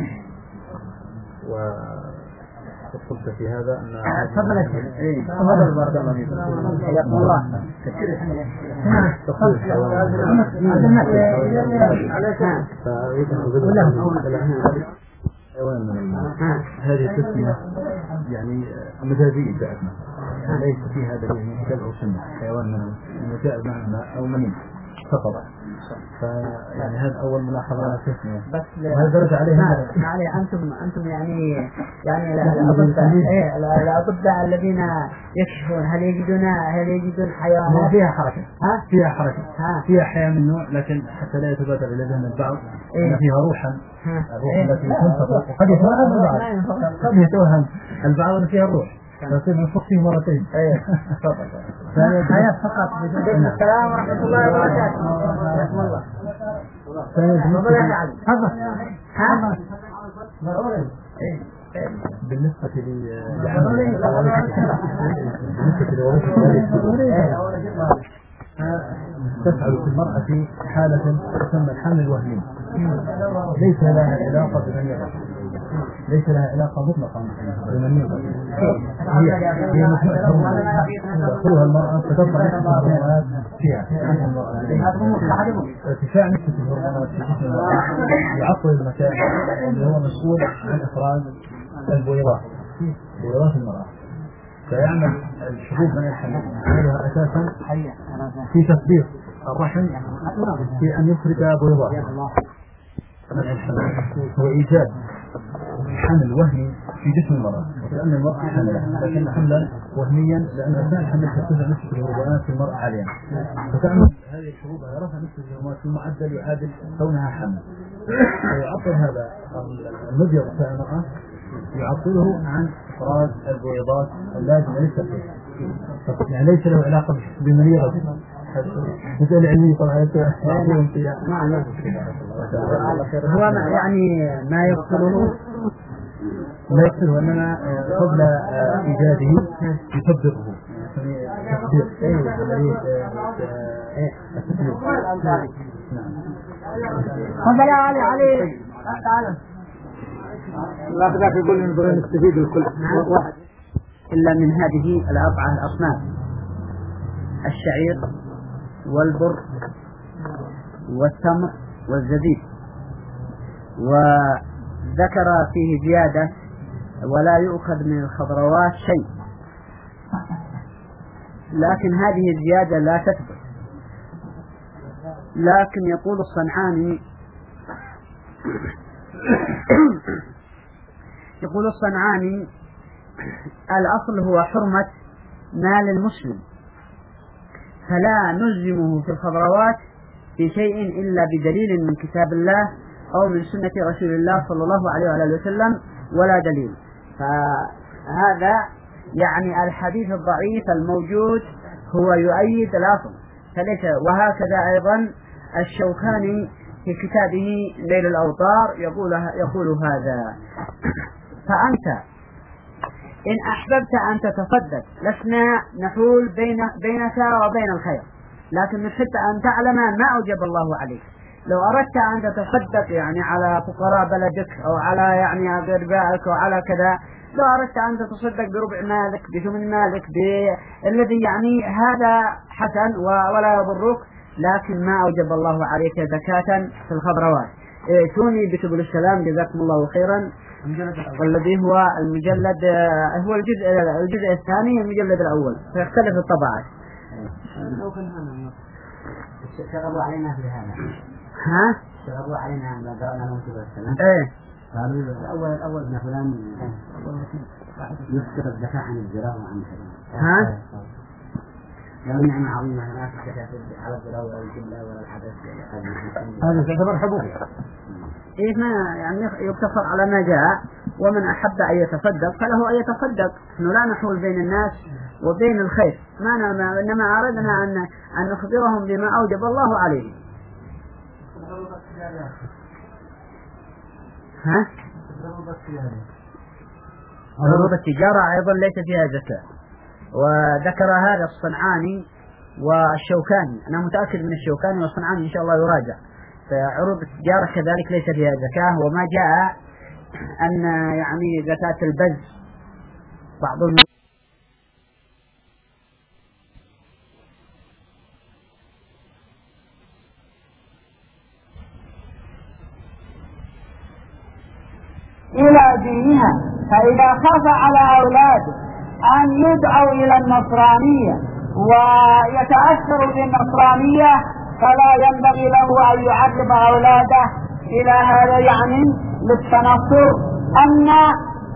وقلت في هذا أن تفضل تفضل بارك الله فيك حياكم الله. هذه التسمية يعني مجازية جاءتنا ليس فيها دليل من كتاب أو سنة، حيوان من جاء معنا أو منين فقط، فيعني هذا أول ملاحظة على التسمية. بس وهذا درج عليه أنتم يعني الأطباء الذين يكشفون هل يجدون حيوانات فيها حركة فيها حياة من نوع، لكن حتى لا يتبادر إلى ذهن البعض أن فيها روحا التي تنفق وقد يتوهم البعض أن فيها الروح فيصير نفق فيه مرتين. حياة فقط. السلام ورحمة الله وبركاته. رحمة الله. بالنسبة تفعل في المرأة في حالة تسمى الحمل الوهمي، ليس لها علاقة بمن يرى، ليس لها علاقة مطلقا بمن يرى، هي تأخذها المرأة فتطلع نفس الهرمونات فيها، ارتفاع نسبة الهرمونات في جسم المرأة يعطل المكان اللي هو مسؤول عن إفراز البويضات المرأة، فيعمل الحبوب من الحمل عملها أساسا في تثبيط الرحم في أن يخرج بويضات من الحمل وإيجاد حمل وهمي في جسم المرأة، وكأن المرأة حملة لكن حملا وهميا لأن أثناء الحمل ترتفع نسبة الهرمونات في المرأة عالية، فتعمل هذه الحبوب على رفع نسبة الهرمونات في معدل يعادل كونها حمل، ويعطل هذا المبيض بتاع المرأة يعطله عن إفراز البويضات اللازمة للتركيب، يعني ليس له علاقة بمريضة مثل علمي طبعا هو يعني ما يقتله إنما قبل إيجاده يصدقه تفضل يا علي تعال لا تقدر يقول إن بدنا نستفيد الكل واحد إلا من هذه الأربعة الأصناف الشعير والبر والتمر والزبيب، وذكر فيه زيادة ولا يؤخذ من الخضروات شيء، لكن هذه الزيادة لا تثبت. لكن يقول الصنعاني الأصل هو حرمة مال المسلم، فلا نلزمه في الخضروات في شيء إلا بدليل من كتاب الله أو من سنة رسول الله صلى الله عليه وآله وسلم، ولا دليل. فهذا يعني الحديث الضعيف الموجود هو يؤيد الأصل، وهكذا أيضا الشوكاني في كتابه ليل الأوطار يقول هذا. فأنت إن أحببت أن تتصدق لسنا نحول بينك وبين الخير، لكن نحب أن تعلم ما أوجب الله عليك. لو أردت أن تتصدق يعني على فقراء بلدك أو على يعني أقربائك أو على كذا، لو أردت أن تتصدق بربع مالك بثمن مالك الذي يعني هذا حسن ولا يضرك، لكن ما أوجب الله عليك زكاة في الخضروات. ائتوني بسبل السلام جزاكم الله خيرا، والذي هو المجلد هو الجزء الثاني المجلد الأول، فيختلف الطبعات. شغلوا علينا في هذا. شغلوا علينا ما قرأنا لهم سبل السلام. قالوا الأول من فلان يذكر الزكاة عن الزراعة وعن الحرام. لو نعمة عظيمة لا تكتب على الزراعة ولا الجبلة ولا الحدث. هذا تعتبر حبوب. ما يعني يقتصر على ما جاء، ومن أحب أن يتصدق فله أن يتصدق. نحن لا نحول بين الناس وبين الخير، إنما أردنا أن نخبرهم بما أوجب الله عليه. عروض التجارة أيضا ليس فيها زكاة، وذكر هذا الصنعاني والشوكاني. أنا متأكد من الشوكاني والصنعاني إن شاء الله يراجع. فعروض التجارة كذلك ليس فيها زكاة، وما جاء أن يعني زكاة البز بعضهم إلى دينها. فإذا خاف على أولاده أن يدعوا إلى النصرانية ويتأثروا بالنصرانية، فلا ينبغي له أن يعرض أولاده إلى هذا يعني للتنصر. أما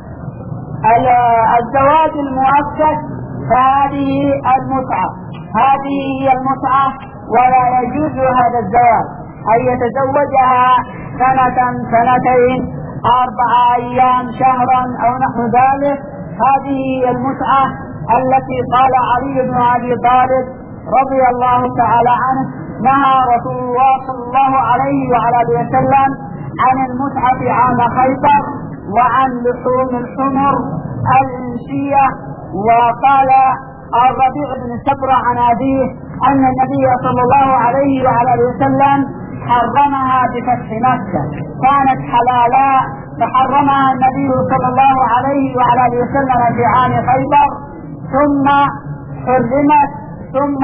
الزواج المؤقت فهذه المتعة، هذه هي المتعة، ولا يجوز هذا الزواج أن يتزوجها سنة سنتين 4 أيام شهرا أو نحو ذلك. هذه هي المتعة التي قال علي بن أبي طالب رضي الله تعالى عنه: نهى رسول الله صلى الله عليه وعلى آله وسلم عن المتعة عام خيبر وعن لحوم الحمر الإنسية. وقال الربيع بن سبرة عن أبيه أن النبي صلى الله عليه وعلى آله وسلم حرمها بفتح مكة، كانت حلالا فحرمها النبي صلى الله عليه وعلى آله وسلم في عام خيبر، ثم حرمت ثم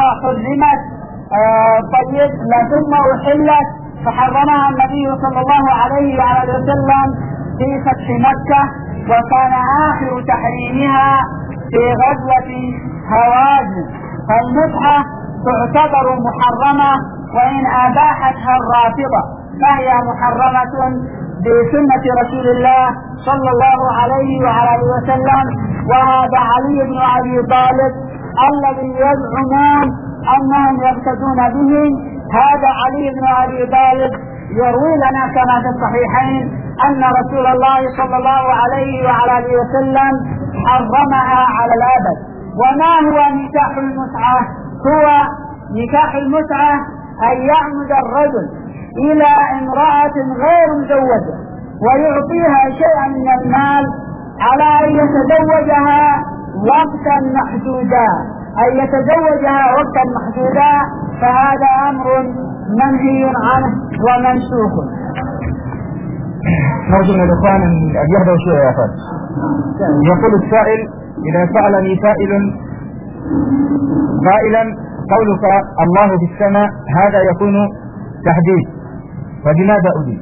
أحلت فحرمها النبي صلى الله عليه وعلى آله وسلم في فتح مكة، وكان آخر تحريمها في غزوة هوازن. فالمتعة تعتبر محرمة، وإن أباحتها الرافضة فهي محرمة بسنة رسول الله صلى الله عليه وعلى آله وسلم. وهذا علي بن أبي طالب الذي يزعمون أنهم يقتدون به، هذا علي بن أبي طالب يروي لنا كما في الصحيحين أن رسول الله صلى الله عليه وعلى آله وسلم حرمها على الأبد. وما هو نكاح المتعة؟ هو نكاح المتعة أن يعمد الرجل إلى امرأة غير مزوجة ويعطيها شيئا من المال على أن يتزوجها وقتا محدودا، فهذا أمر منهي عنه ومنسوخ. نرجو من الإخوان أن يهدوا شيء يا أخوان. يقول السائل: إذا سألني سائل قائلا قولك الله في السماء هذا يكون تحديد، فلماذا أجيب؟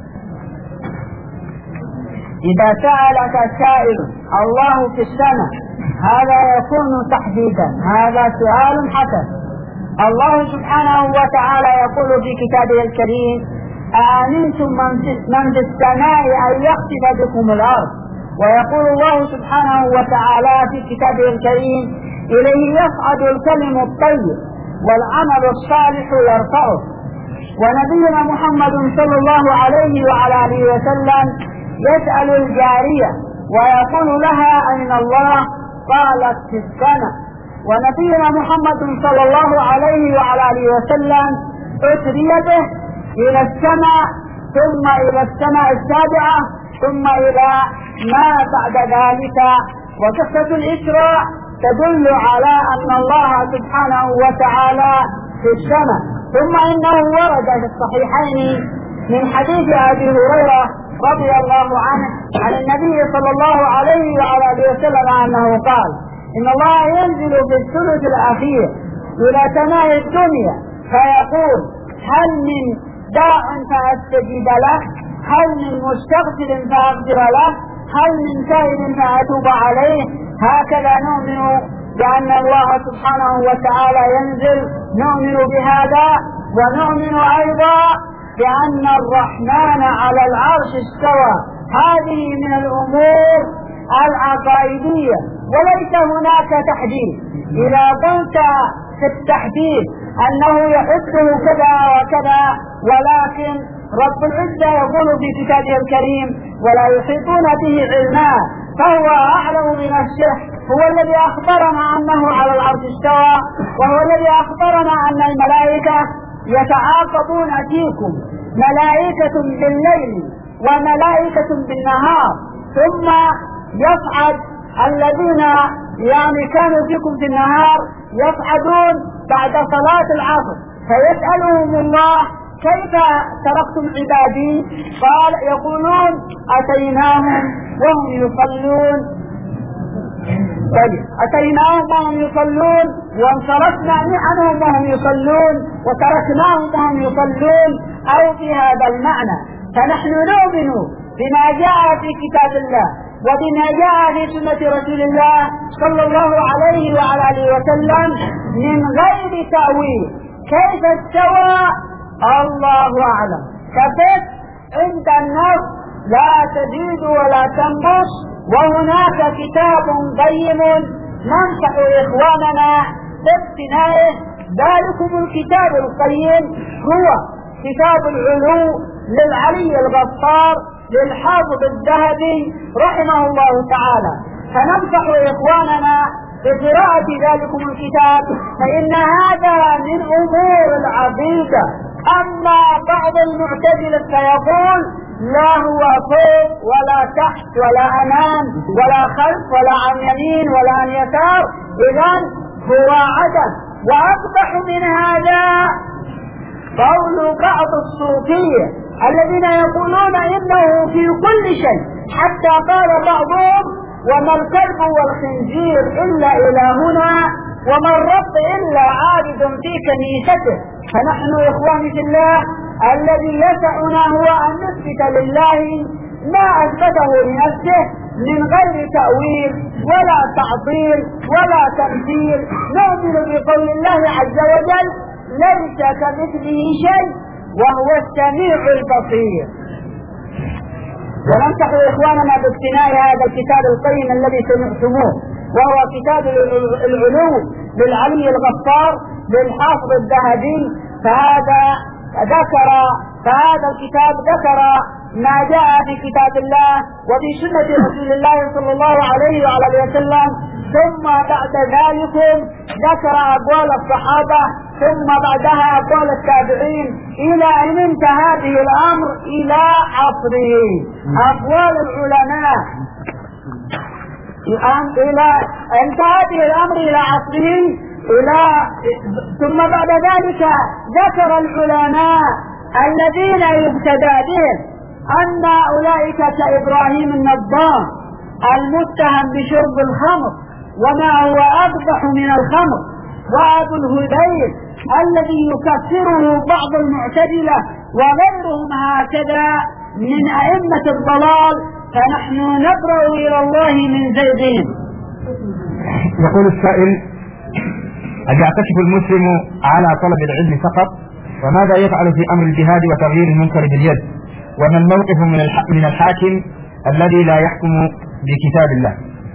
إذا سألك سائل الله في السماء هذا يكون تحديدا، هذا سؤال حسن. الله سبحانه وتعالى يقول في كتابه الكريم: أأمنتم من في السماء أن يخسف بكم الأرض. ويقول الله سبحانه وتعالى في كتابه الكريم: إليه يصعد الكلم الطيب والعمل الصالح يرفعه. ونبينا محمد صلى الله عليه وعلى آله وسلم يسأل الجارية ويقول لها: أين الله؟ قالت: في السماء. ونبينا محمد صلى الله عليه وعلى آله وسلم أسري به إلى السماء، ثم إلى السماء السابعة، ثم إلى ما بعد ذلك. وقصة الإسراء تدل على أن الله سبحانه وتعالى في السماء. ثم إنه ورد في الصحيحين من حديث أبي هريرة رضي الله عنه عن النبي صلى الله عليه وعلى آله وسلم أنه قال: إن الله ينزل في الثلث الأخير إلى سماء الدنيا فيقول: هل من داع فأستجيب له؟ هل من مستغفر فأغفر له؟ هل من سائل فأتوب عليه؟ هكذا نؤمن بأن الله سبحانه وتعالى ينزل، نؤمن بهذا. ونؤمن أيضا بأن الرحمن على العرش استوى. هذه من الأمور العقائدية، وليس هناك تحديد. إذا قلت في التحديد أنه يحده كذا وكذا، ولكن رب العزة يقول في كتابه الكريم: ولا يحيطون به علما، فهو أعلم بنفسه. هو الذي أخبرنا أنه على العرش استوى، وهو الذي أخبرنا أن الملائكة يتعاقبون فيكم، ملائكة بالليل وملائكة بالنهار، ثم يصعد الذين كانوا فيكم في النهار يصعدون بعد صلاة العصر فيسألهم الله: كيف تركتم عبادي؟ قال يقولون: أتيناهم وهم يصلون، أتيناهم وهم يصلون وانصرفنا عنهم وهم يصلون وتركناهم وهم يصلون، أو في هذا المعنى. فنحن نؤمن بما جاء في كتاب الله وبما جاء في سنة رسول الله صلى الله عليه وعلى آله وسلم من غير تأويل. كيف استوى؟ الله أعلم. كيف عند النص لا تزيد ولا تنقص. وهناك كتاب قيم ننصح إخواننا باقتنائه. ذلكم الكتاب القيم هو كتاب العلو للعلي الغفار للحافظ الذهبي رحمه الله تعالى. فننصح إخواننا بقراءة ذلكم الكتاب، فإن هذا من أمور العقيدة. أما بعض المعتزلة فيقول: لا هو فوق ولا تحت ولا أمام ولا خلف ولا عن يمين ولا عن يسار، إذن هو عدم. وأقبح من هذا قول بعض الصوفية الذين يقولون إنه في كل شيء، حتى قال بعضهم: وما الكلب والخنزير إلا إلهنا، وما الرب إلا عابد في كنيسته. فنحن إخواني في الله الذي يسعنا هو أن نثبت لله ما أثبته لنفسه من غير تأويل ولا تعطيل ولا تمثيل. نؤمن بقول الله عز وجل: ليس كمثله شيء وهو السميع البصير. وننصح إخواننا باقتناء هذا الكتاب القيم الذي سمعتموه، وهو كتاب العلو للعلي الغفار للحافظ الذهبي. فهذا الكتاب ذكر ما جاء في كتاب الله وفي سنة رسول الله صلى الله عليه وعلى آله وسلم، ثم بعد ذلك ذكر أقوال الصحابة، ثم بعدها أقوال التابعين، إلى أن انتهى به الأمر إلى عصره. أقوال العلماء انتهى به الأمر إلى عصره ثم بعد ذلك ذكر العلماء الذين يبتدى بهم أن أولئك كإبراهيم النضام المتهم بشرب الخمر وما هو أقبح من الخمر، وأبو الهذيل الذي يكفره بعض المعتزلة وغيرهم هكذا من أئمة الضلال، فنحن نبرأ إلى الله من زيغهم. يقول السائل: هل يعتكف المسلم على طلب العلم فقط؟ وماذا يفعل في أمر الجهاد وتغيير المنكر باليد؟ وما الموقف من الحاكم الذي لا يحكم بكتاب الله؟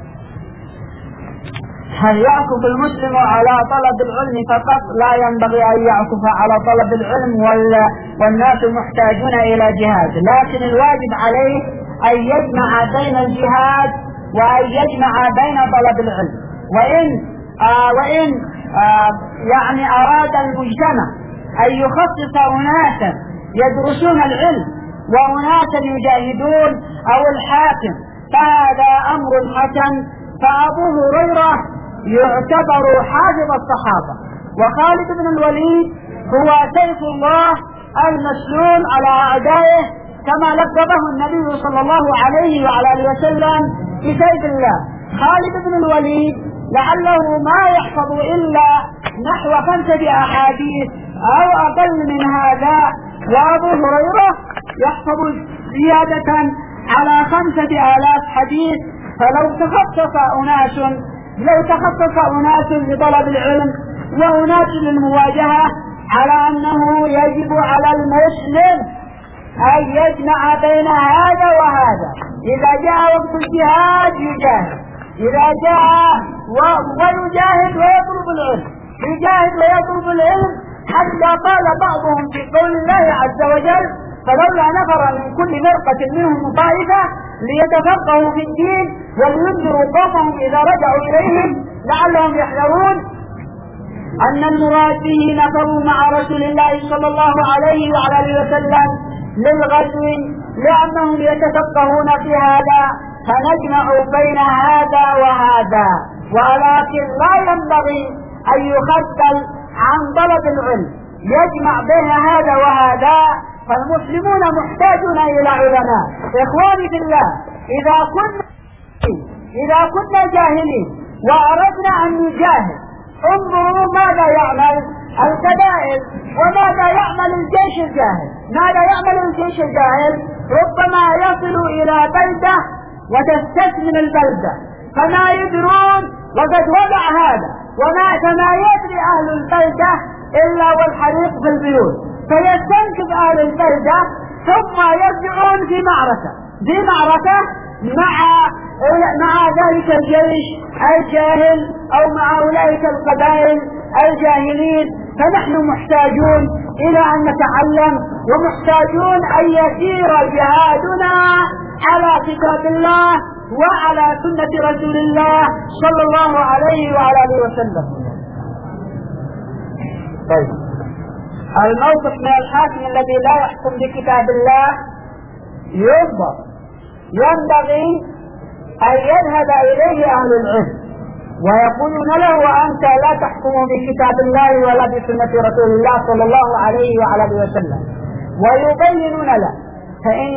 هل يعكف المسلم على طلب العلم فقط؟ لا ينبغي أن يعكف على طلب العلم والناس محتاجون إلى جهاد، لكن الواجب عليه أن يجمع بين الجهاد وأن يجمع بين طلب العلم. وإن يعني أراد المجتمع أن يخصص أناسا يدرسون العلم وأناسا يجاهدون أو الحاكم، فهذا أمر حسن. فأبو هريرة يعتبر حافظ الصحابة، وخالد بن الوليد هو سيف الله المسلول على أعدائه، كما لقبه النبي صلى الله عليه وعلى آله وسلم بسيف الله. خالد بن الوليد لعله ما يحفظ إلا نحو 5 أحاديث أو أقل من هذا، وأبو هريرة يحفظ زيادة على 5000 حديث. فلو تخصص أناس لطلب العلم وأناس للمواجهة، على أنه يجب على المسلم أن يجمع بين هذا وهذا. إذا جاء وقت الجهاد يجاهد، إذا جاء ويجاهد ويطلب العلم، يجاهد ويطلب العلم، حتى قال بعضهم في قول الله عز وجل: فلولا نفر من كل فرقة منهم طائفة ليتفقهوا في الدين ولينذروا قومهم إذا رجعوا إليهم لعلهم يحذرون. أن المراد به نفروا مع رسول الله صلى الله عليه وعلى آله وسلم للغزو لأنهم يتفقهون في هذا، فنجمع بين هذا وهذا. ولكن لا ينبغي أن يخذل عن طلب العلم، يجمع بين هذا وهذا. فالمسلمون محتاجون إلى علماء. إخواني في الله، إذا كنا جاهلين وأردنا أن نجاهد، انظروا ماذا يعمل القبائل وماذا يعمل الجيش الجاهل. ماذا يعمل الجيش الجاهل؟ ربما يصل إلى بلدة وتستسلم البلدة، فما يدرون وقد وضع هذا، وما يدري أهل البلدة إلا والحريق في البيوت، فيستنكب أهل البلدة ثم يرجعون في معركة مع ذلك الجيش الجاهل أو مع أولئك القبائل الجاهلين. فنحن محتاجون إلى أن نتعلم، ومحتاجون أن يسير جهادنا على كتاب الله وعلى سنة رسول الله صلى الله عليه وعلى آله وسلم. طيب، الموقف من الحاكم الذي لا يحكم بكتاب الله ينظر، ينبغي أن يذهب إليه أهل العلم ويقولون له: أنت لا تحكم بكتاب الله ولا بسنة رسول الله صلى الله عليه وعلى آله وسلم، ويبينون له. فإن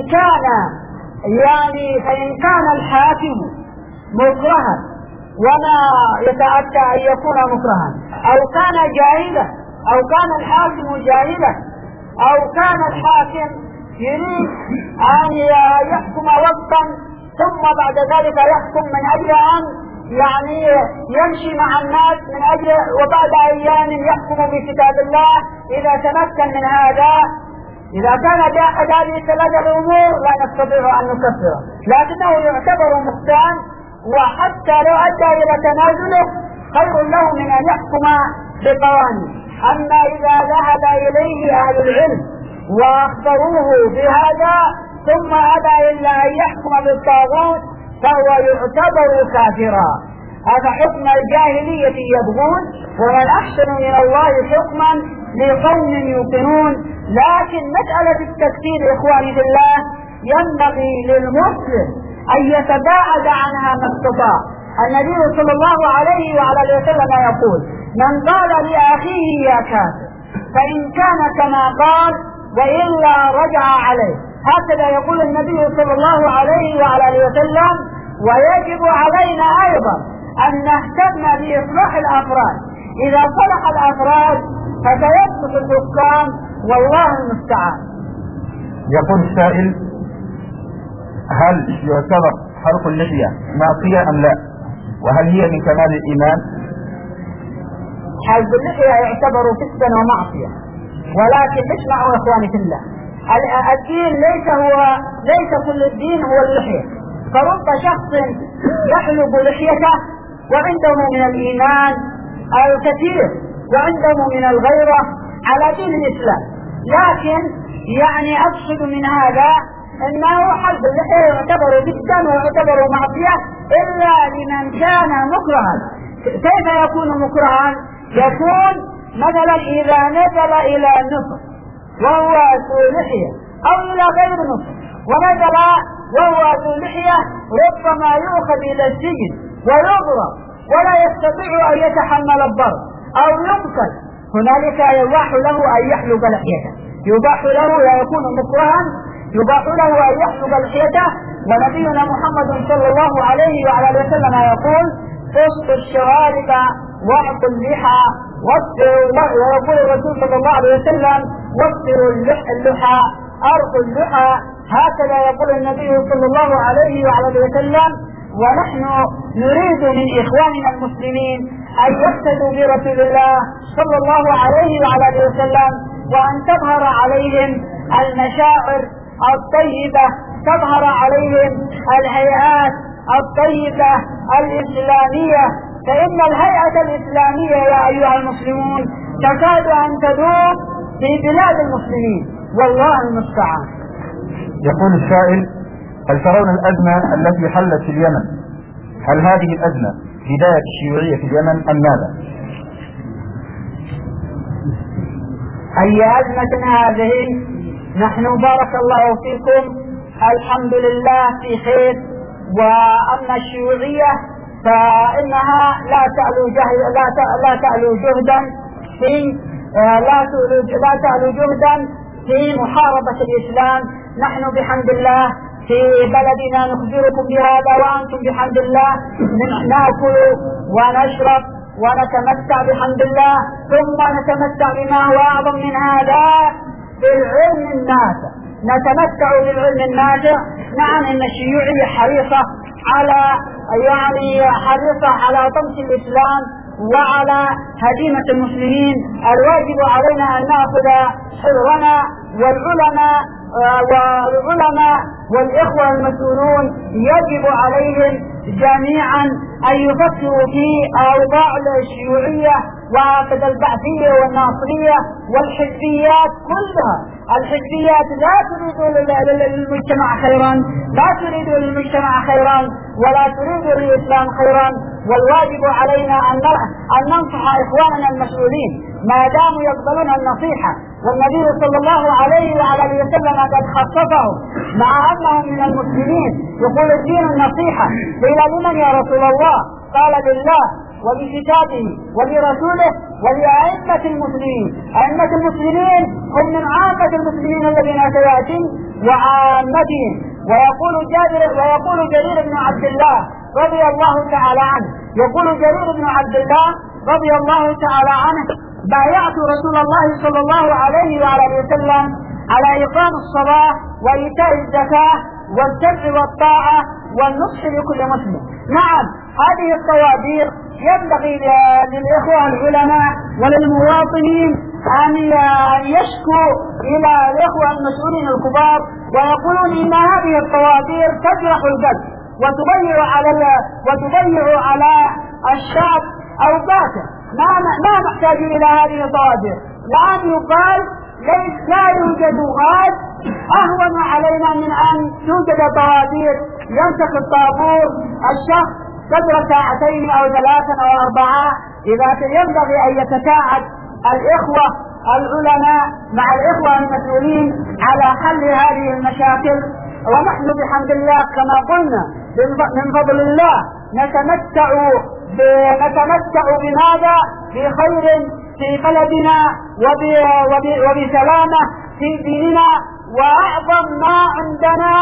كان الحاكم مكرها وما يتأتى أن يكون مكرها، أو كان جاهلا، أو كان الحاكم جاهلا، أو كان الحاكم يريد أن يحكم وقتا ثم بعد ذلك يحكم من أجل أن يمشي مع الناس من أجل، وبعد أيام يحكم بكتاب الله. إذا تمكن من هذا، إذا كان بأحد هذه الثلاثة الأمور لا نستطيع أن نكفره، لكنه يعتبر مختان، وحتى لو أدى إلى تنازله خير له من أن يحكم بقوانين. أما إذا ذهب إليه أهل العلم وأخبروه بهذا ثم أبى إلا أن يحكم بالطاغوت فهو يعتبر كافرا. هذا حكم الجاهلية يبغون، ومن أحسن من الله حكما لقوم يوقنون. لكن مسألة التكفير إخواني بالله ينبغي للمسلم أن يتباعد عنها ما استطاع. النبي صلى الله عليه وعلى آله وسلم يقول: من قال لأخيه يا كافر فإن كان كما قال وإلا رجع عليه. هكذا يقول النبي صلى الله عليه وعلى آله وسلم. ويجب علينا أيضا أن نهتم بإصلاح الأفراد. إذا صلح الأفراد فسيصلح الحكام، والله المستعان. يقول السائل: هل يعتبر حلق اللحية معصية أم لا؟ وهل هي من كمال الإيمان؟ حلق اللحية يعتبر فسقا ومعصية، ولكن اسمعوا إخواني في الله، الدين ليس كل الدين هو اللحية. فرب شخص يحلق لحيته وعنده من الإيمان الكثير وعنده من الغيرة على دين الإسلام، لكن يعني أقصد من هذا أنه حلق اللحية يعتبر فسقا ويعتبر معصية إلا لمن كان مكرها. كيف يكون مكرها؟ يكون مثلا إذا نزل إلى النصف وهو ذو لحية أو إلى غير نصف ونزل وهو ذو لحية، ربما يؤخذ إلى السجن ويضرب ولا يستطيع أن يتحمل الضرب أو يقتل. هنالك يباح له أن يحلق لحيته، يباح له ويكون مكرها، يباح له أن يحلق لحيته. ونبينا محمد صلى الله عليه وعلى وسلم يقول: قصوا الشوارب واعطوا اللحى ويقول الرسول صلى الله عليه وسلم: وفروا اللحى أرقوا اللحى. هكذا يقول النبي صلى الله عليه وعلى وسلم. ونحن نريد من إخواننا المسلمين أن يقتدوا برسول الله صلى الله عليه وعلى وسلم، وأن تظهر عليهم المشاعر الطيبة، تظهر عليهم الهيئات الطيبة الإسلامية، فإن الهيئة الإسلامية يا أيها المسلمون تكاد أن تدوم في بلاد المسلمين، والله المستعان. يقول السائل: هل ترون الأزمة التي حلت في اليمن، هل هذه الأزمة بداية الشيوعية في اليمن أم ماذا؟ أي أزمة هذه؟ نحن بارك الله فيكم الحمد لله في خير. وأما الشيوعية فإنها لا تعلو جهدا في محاربة الإسلام. نحن بحمد الله في بلدنا نخبركم بهذا، وأنتم بحمد الله نأكل ونشرب ونتمتع بحمد الله، ثم نتمتع بما هو أعظم من هذا، بالعلم النافع. نتمتع بالعلم النافع. نعم، إن الشيوعية حريصة على طمس الإسلام وعلى هزيمة المسلمين. الواجب علينا أن نأخذ حذرنا، والعلماء والإخوة المسؤولون يجب عليهم جميعا أن يفكروا في أوضاع الشيوعية وكذا البعثية والناصرية والحزبيات كلها. الحزبيات لا تريد للمجتمع خيرا ولا تريد للإسلام خيرا. والواجب علينا أن ننصح إخواننا المسؤولين ما داموا يقبلون النصيحة، والنبي صلى الله عليه وعلى وسلم قد خصصهم مع أنهم من المسلمين. يقول: الدين النصيحة. قيل: لمن يا رسول الله؟ قال: لله ولكتابه ولرسوله ولأئمة المسلمين. أئمة المسلمين هم من عامة المسلمين الذين سيأتي وعامتهم. ويقول جرير بن عبد الله رضي الله تعالى عنه، يقول جرير بن عبد الله رضي الله تعالى عنه: بايعت رسول الله صلى الله عليه وعلى وسلم على إقام الصلاة وإيتاء الزكاة والسمع والطاعة والنصح لكل مسلم. نعم، هذه الصوابير ينبغي للإخوة العلماء وللمواطنين أن يشكوا إلى الإخوة المسؤولين الكبار ويقولون إن هذه الصوابير تجرح القلب وتضيع على الشعب أوقاته. ما نحتاج إلى هذه الصوابير. الآن يقال لا يوجد غاز أهون علينا من أن توجد طوابير يمسك الطابور الشخص قدر ساعتين أو 3 أو 4. إذا ينبغي أن يتساعد الإخوة العلماء مع الإخوة المسؤولين على حل هذه المشاكل. ونحن بحمد الله كما قلنا من فضل الله نتمتع بماذا؟ بخير في بلدنا وبسلامة في ديننا. وأعظم ما عندنا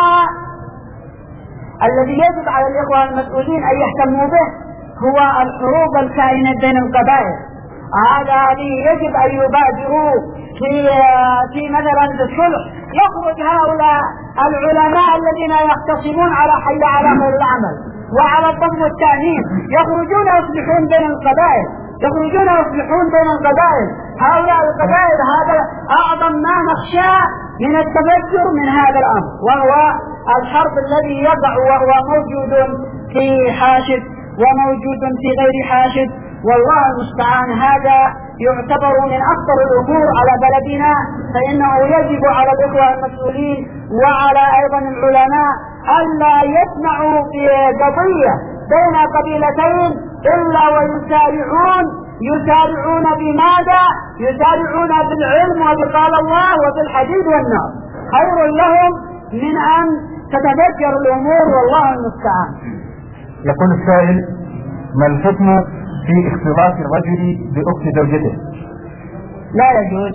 الذي يجب على الإخوة المسؤولين أن يهتموا به هو الحروب الكائنة بين القبائل. هذه يجب أن يبادروا في مثلا الصلح. يخرج هؤلاء العلماء الذين يختصمون على حي على خير العمل وعلى الضم والتأمين، يخرجون يصلحون بين القبائل، يخرجون يصلحون بين القبائل. هؤلاء القبائل هذا أعظم ما نخشى من التفجر من هذا الأمر، وهو الحرب الذي يقع وهو موجود في حاشد وموجود في غير حاشد، والله المستعان. هذا يعتبر من أخطر الأمور على بلدنا، فإنه يجب على الإخوة المسؤولين وعلى أيضا العلماء ألا يسمعوا في قضية بين قبيلتين إلا يسارعون بماذا؟ يسارعون بالعلم وبقال الله وبالحديد والنار، خير لهم من أن تتفجر الأمور، والله المستعان. يقول السائل: ما الحكم في اختلاط الرجل بأخت زوجته؟ لا يجوز،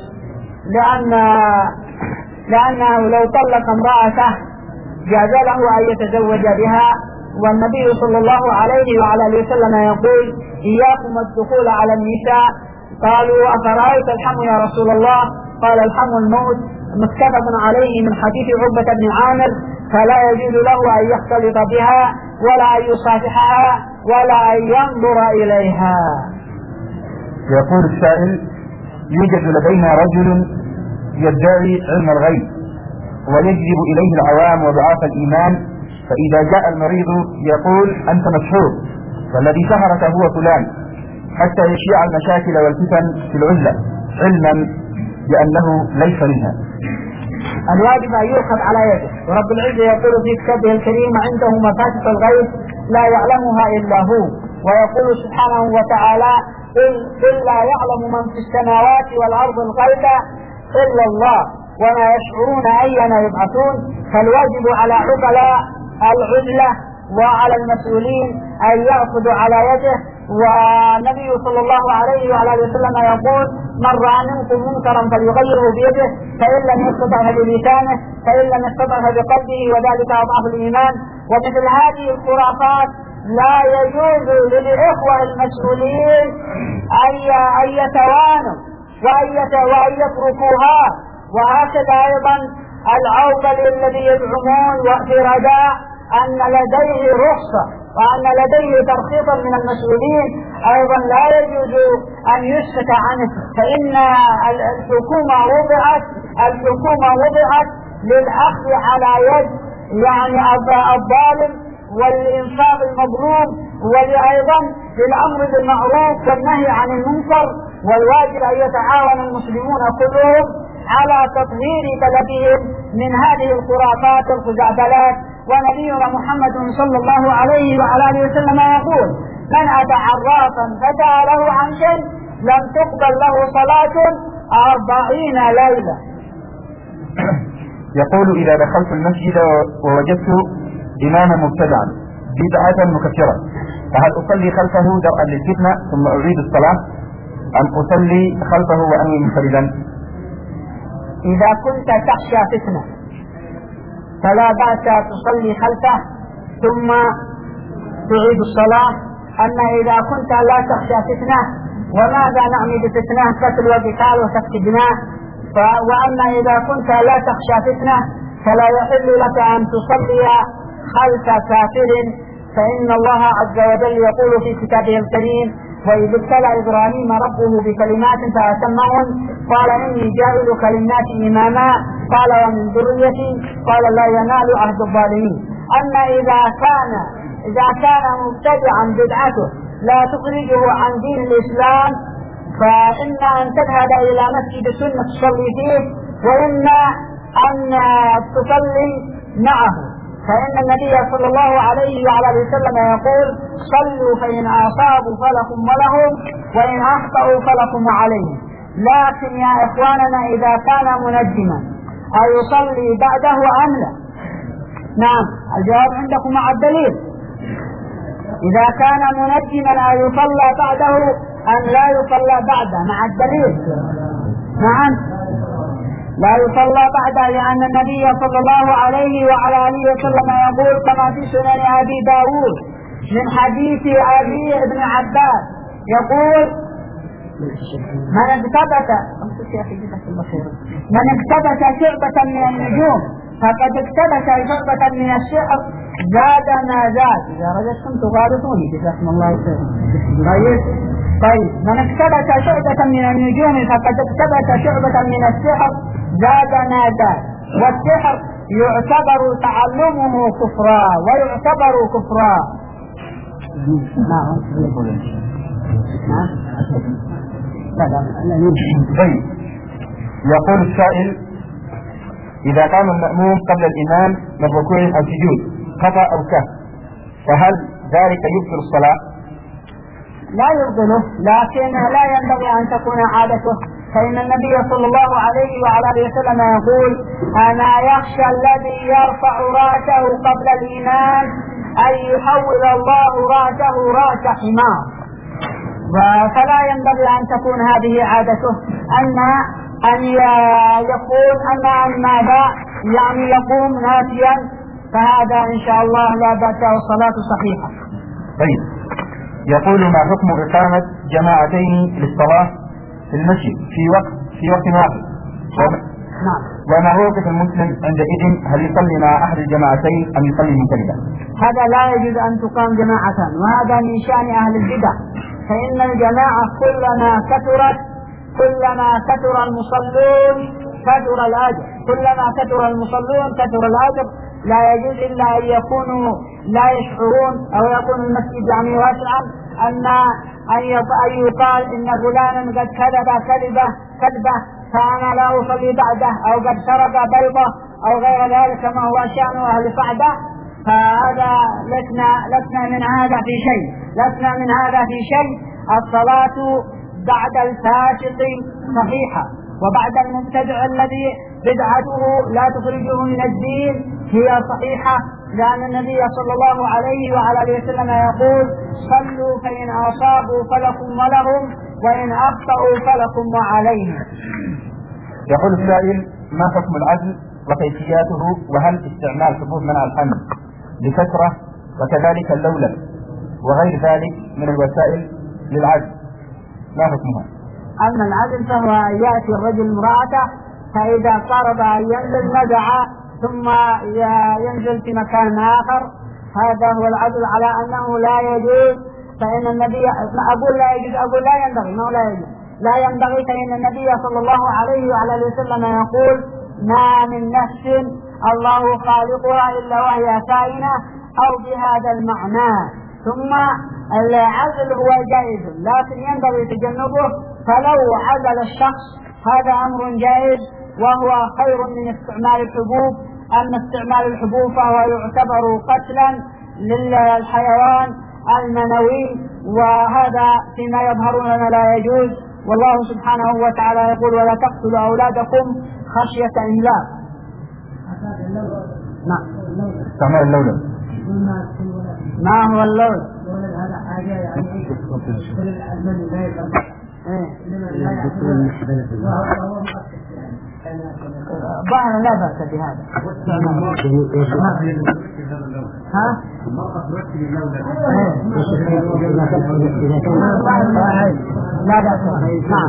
لأنه لو طلق امرأته جاز له أن يتزوج بها، والنبي صلى الله عليه وعلى آله وسلم يقول: إياكم الدخول على النساء. قالوا: أفرأيت الحم يا رسول الله؟ قال: الحم الموت. متفق عليه من حديث عقبة بن عامر. فلا يجوز له أن يختلط بها ولا أن يصافحها ولا أن ينظر إليها. يقول السائل: يوجد لدينا رجل يدعي علم الغيب ويجذب إليه العوام وضعاف الإيمان، فإذا جاء المريض يقول: أنت مشهور والذي سهرك هو فلان، حتى يشيع المشاكل والفتن في العزلة، علما بأنه ليس منها. الواجب أن يؤخذ على يده، ورب العزة يقول في كتابه الكريم: عنده مفاتح الغيب لا يعلمها إلا هو، ويقول سبحانه وتعالى: إلا يعلم من في السماوات والأرض الغيب إلا الله وما يشعرون أين يبعثون. فالواجب على عقلاء العزلة وعلى المسؤولين أن يأخذوا على يده. والنبي صلى الله عليه وعلى آله وسلم يقول: من رأى منكم منكرا فليغيره بيده، فإن لم يستطع بلسانه، فإن لم يستطع بقلبه، وذلك أضعف الإيمان. ومثل هذه الخرافات لا يجوز للإخوة المسؤولين أن يتوانوا وأن يتركوها. وهكذا أيضا العوقل الذي يزعمون في رجاء أن لديه رخصة وأن لديه ترخيصا من المسؤولين أيضا لا يجوز أن يسكت عنه، فإن الحكومة وضعت للأخذ على يد يعني الظالم والإنفاق المظلوم، وأيضا للأمر بالمعروف والنهي عن المنكر. والواجب أن يتعاون المسلمون كلهم على تطهير بلدهم من هذه الخرافات والخزعبلات. ونبينا محمد صلى الله عليه وعلى آله وسلم يقول: من أتى عرافا فسأله عن شيء لم تقبل له صلاة 40 ليلة. يقول: إذا دخلت المسجد ووجدت إماما مبتدعا بدعة مكفرة، فهل أصلي خلفه درءا للفتنة ثم أعيد الصلاة، أم أصلي خلفه وأنوي منفردا؟ إذا كنت تخشى فتنة فلا بأس تصلي خلفه ثم تعيد الصلاة. أما إذا كنت لا تخشى فتنة، وماذا نعني بفتنة؟ قتل وقتال وسفك دماء. وأما إذا كنت لا تخشى فتنة فلا يحل لك أن تصلي خلف كافر، فإن الله عز وجل يقول في كتابه الكريم: وإذ ابتلى إبراهيم ربه بكلمات فأتمهن قال إني جاعلك للناس إماما قال ومن ذريتي قال لا ينال عهد الظالمين. أما إذا كان مبتدعا بدعته لا تخرجه عن دين الإسلام، فإما أن تذهب إلى مسجد السنة تصلي فيه، وإما أن تصلي معه، فإن النبي صلى الله عليه وعلى آله وسلم يقول: صلوا فإن أصابوا فلكم ولهم وإن أخطأوا فلكم وعليهم. لكن يا إخواننا إذا كان منجما أيصلي بعده أم لا؟ نعم، الجواب عندكم مع الدليل. إذا كان منجما أيصلى بعده أم لا يصلى بعده مع الدليل؟ نعم، لا يصلى بعده، لأن النبي صلى الله عليه وعلى آله وسلم يقول كما في سنن أبي داود من حديث أبي ابن عباس يقول: من اقتبس شعبة من النجوم فقد اقتبس شعبة من الشعر زاد ما زاد. إذا رجعتم تغالطوني جزاكم الله خيرا. طيب من اقتبس شعبة من النجوم فقد اقتبس شعبة من السحر زاد ما زاد. والسحر يعتبر تعلمه كفرا ويعتبر كفرا. نعم. طيب يقول السائل: إذا قام المأموم قبل الإمام من ركوع أو سجود خطأ أو سهو فهل ذلك يبطل الصلاة؟ لا يبطله، لكن لا ينبغي أن تكون عادته، فإن النبي صلى الله عليه وعلى آله وسلم يقول: أنا يخشى الذي يرفع رأسه قبل الإمام أن يحول الله رأسه رأس حمار. فلا ينبغي أن تكون هذه عادته، أن يقول أن ماذا يعني يقوم ناسيا، فهذا إن شاء الله لا بأس والصلاة صحيحة. طيب يقول: ما حكم إقامة جماعتين للصلاة في المسجد في وقت واحد؟ نعم. وما موقف المسلم عندئذ؟ هل يصلي مع أحد الجماعتين أم يصلي منفردا؟ هذا لا يجوز أن تقام جماعة، وهذا من شأن أهل البدع، فإن الجماعة كلما كثر المصلون كثر الأجر، كلما كثر المصلون كثر الأجر. لا يجوز إلا أن يكونوا لا يشعرون أو يكون المسجد يعني واسعا أن يقال إن فلانا قد كذب كذبة فأنا لا أصلي بعده، أو قد سرق بيضة أو غير ذلك كما هو شأن أهل صعدة. فهذا لسنا من هذا في شيء. الصلاة بعد الفاسق صحيحة، وبعد المبتدع الذي بدعته لا تخرجه من الدين هي صحيحة، لأن النبي صلى الله عليه وعلى آله وسلم يقول: صلوا فإن أصابوا فلكم ولهم وإن أخطأوا فلكم وعليهم. يقول السائل: ما حكم العزل وكيفياته؟ وهل استعمال حبوب منع الحمل بكثرة وكذلك اللولب وغير ذلك من الوسائل للعزل ما حكمها؟ أما العزل فهو يأتي الرجل امرأته، فإذا قرب أن ينزل نزع ثم ينزل في مكان آخر، هذا هو العزل على أنه لا يجوز. فإن النبي أقول لا ينبغي، ما لا يجوز، لا ينبغي، فإن النبي صلى الله عليه وعلى آله وسلم يقول: ما من نفس الله خالقها إلا وهي كائنة، أو بهذا المعنى. ثم العزل هو جائز لكن ينبغي تجنبه، فلو عزل الشخص هذا أمر جائز وهو خير من استعمال الحبوب. أما استعمال الحبوب فهو يعتبر قتلا للحيوان المنوي، وهذا فيما يظهر لنا لا يجوز. والله سبحانه وتعالى يقول: ولا تقتلوا أولادكم خشية إملاق. نعم. استعمال اللولب. ما هو اللولب؟ ظاهر لا بأس بهذا. ها؟ لا بأس. نعم.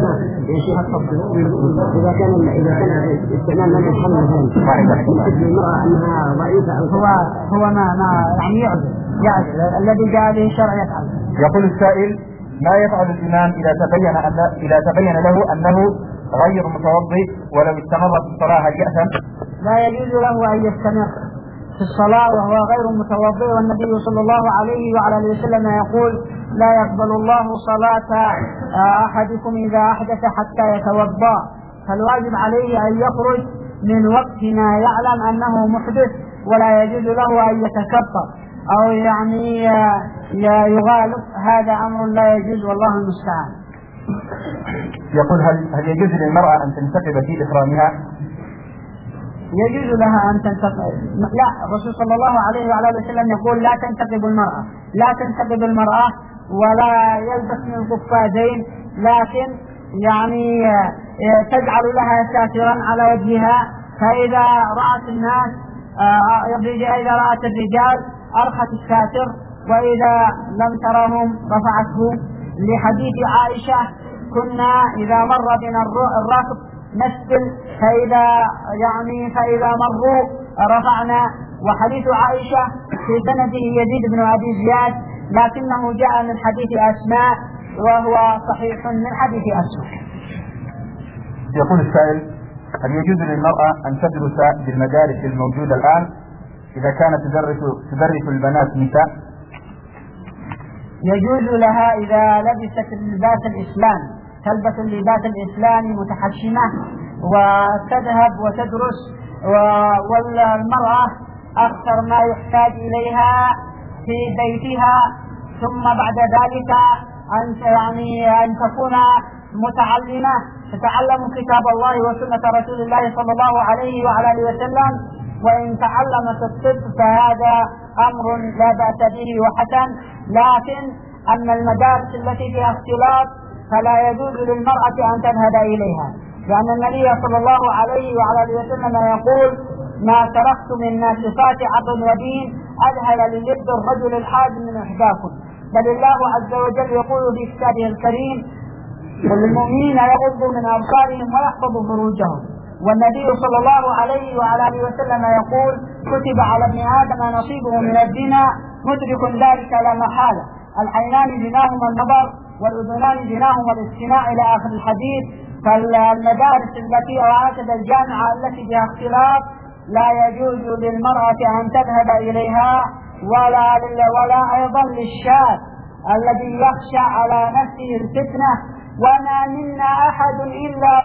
إذا كان استعمال من الحمل المرأة أنها ضعيفة، هو ما يعني يعزل الذي جاء به الشرع يفعل. يقول السائل: ما يفعل الإمام إذا تبين له أنه غير متوضئ ولو استمر في الصلاة هل يأثم؟ لا يجوز له أن يستمر في الصلاة وهو غير متوضئ، والنبي صلى الله عليه وعلى آله وسلم يقول: لا يقبل الله صلاة أحدكم إذا أحدث حتى يتوضأ. فالواجب عليه أن يخرج من وقت ما يعلم أنه محدث، ولا يجوز له أن يتكبر أو يعني يغالط، هذا أمر لا يجوز والله المستعان. يقول: هل يجوز للمرأة أن تنتقب في إحرامها؟ يجوز لها أن تنتقب. لا، الرسول صلى الله عليه وعلى آله وسلم يقول: لا تنتقب المرأة ولا يلبس من القفازين، لكن يعني تجعل لها ساترا على وجهها، فإذا رأت الناس إذا رأت الرجال أرخت الساتر، وإذا لم ترهم رفعته، لحديث عائشة كنا إذا مر بنا الراكب نسبل فإذا مروا رفعنا. وحديث عائشة في سنده يزيد بن أبي زياد لكنه جاء من حديث أسماء وهو صحيح من حديث أسماء. يقول السائل: هل يجوز للمرأة أن تدرس بالمدارس الموجودة الآن إذا كانت تدرس البنات نساء؟ يجوز لها إذا لبست اللباس الإسلامي، تلبس اللباس الإسلامي متحشمة وتذهب وتدرس. والمرأة أكثر ما يحتاج إليها في بيتها، ثم بعد ذلك أن تكون متعلمة، تتعلم كتاب الله وسنة رسول الله صلى الله عليه وعلى آله وسلم. وإن تعلمت الطب فهذا أمر لا بأس به وحسن، لكن أما المدارس التي فيها اختلاط فلا يجوز للمرأة أن تذهب إليها، لأن النبي صلى الله عليه وعلى آله وسلم يقول: ما تركت من ناقصات عقل ودين أذهل للب الرجل الحازم من إحداكم. بل الله عز وجل يقول في كتابه الكريم: والمؤمنين يغضوا من أبصارهم ويحفظوا فروجهم. والنبي صلى الله عليه وعلى آله وسلم يقول: كتب على ابن آدم نصيبه من الزنا مدرك ذلك لا محالة. العينان زناهما النظر والأذنان زناهما الاستماع إلى آخر الحديث. فالمدارس التي أو هكذا الجامعة التي فيها اختلاط لا يجوز للمرأة أن تذهب إليها، ولا أيضا للشاب الذي يخشى على نفسه الفتنة. وما منا أحد إلا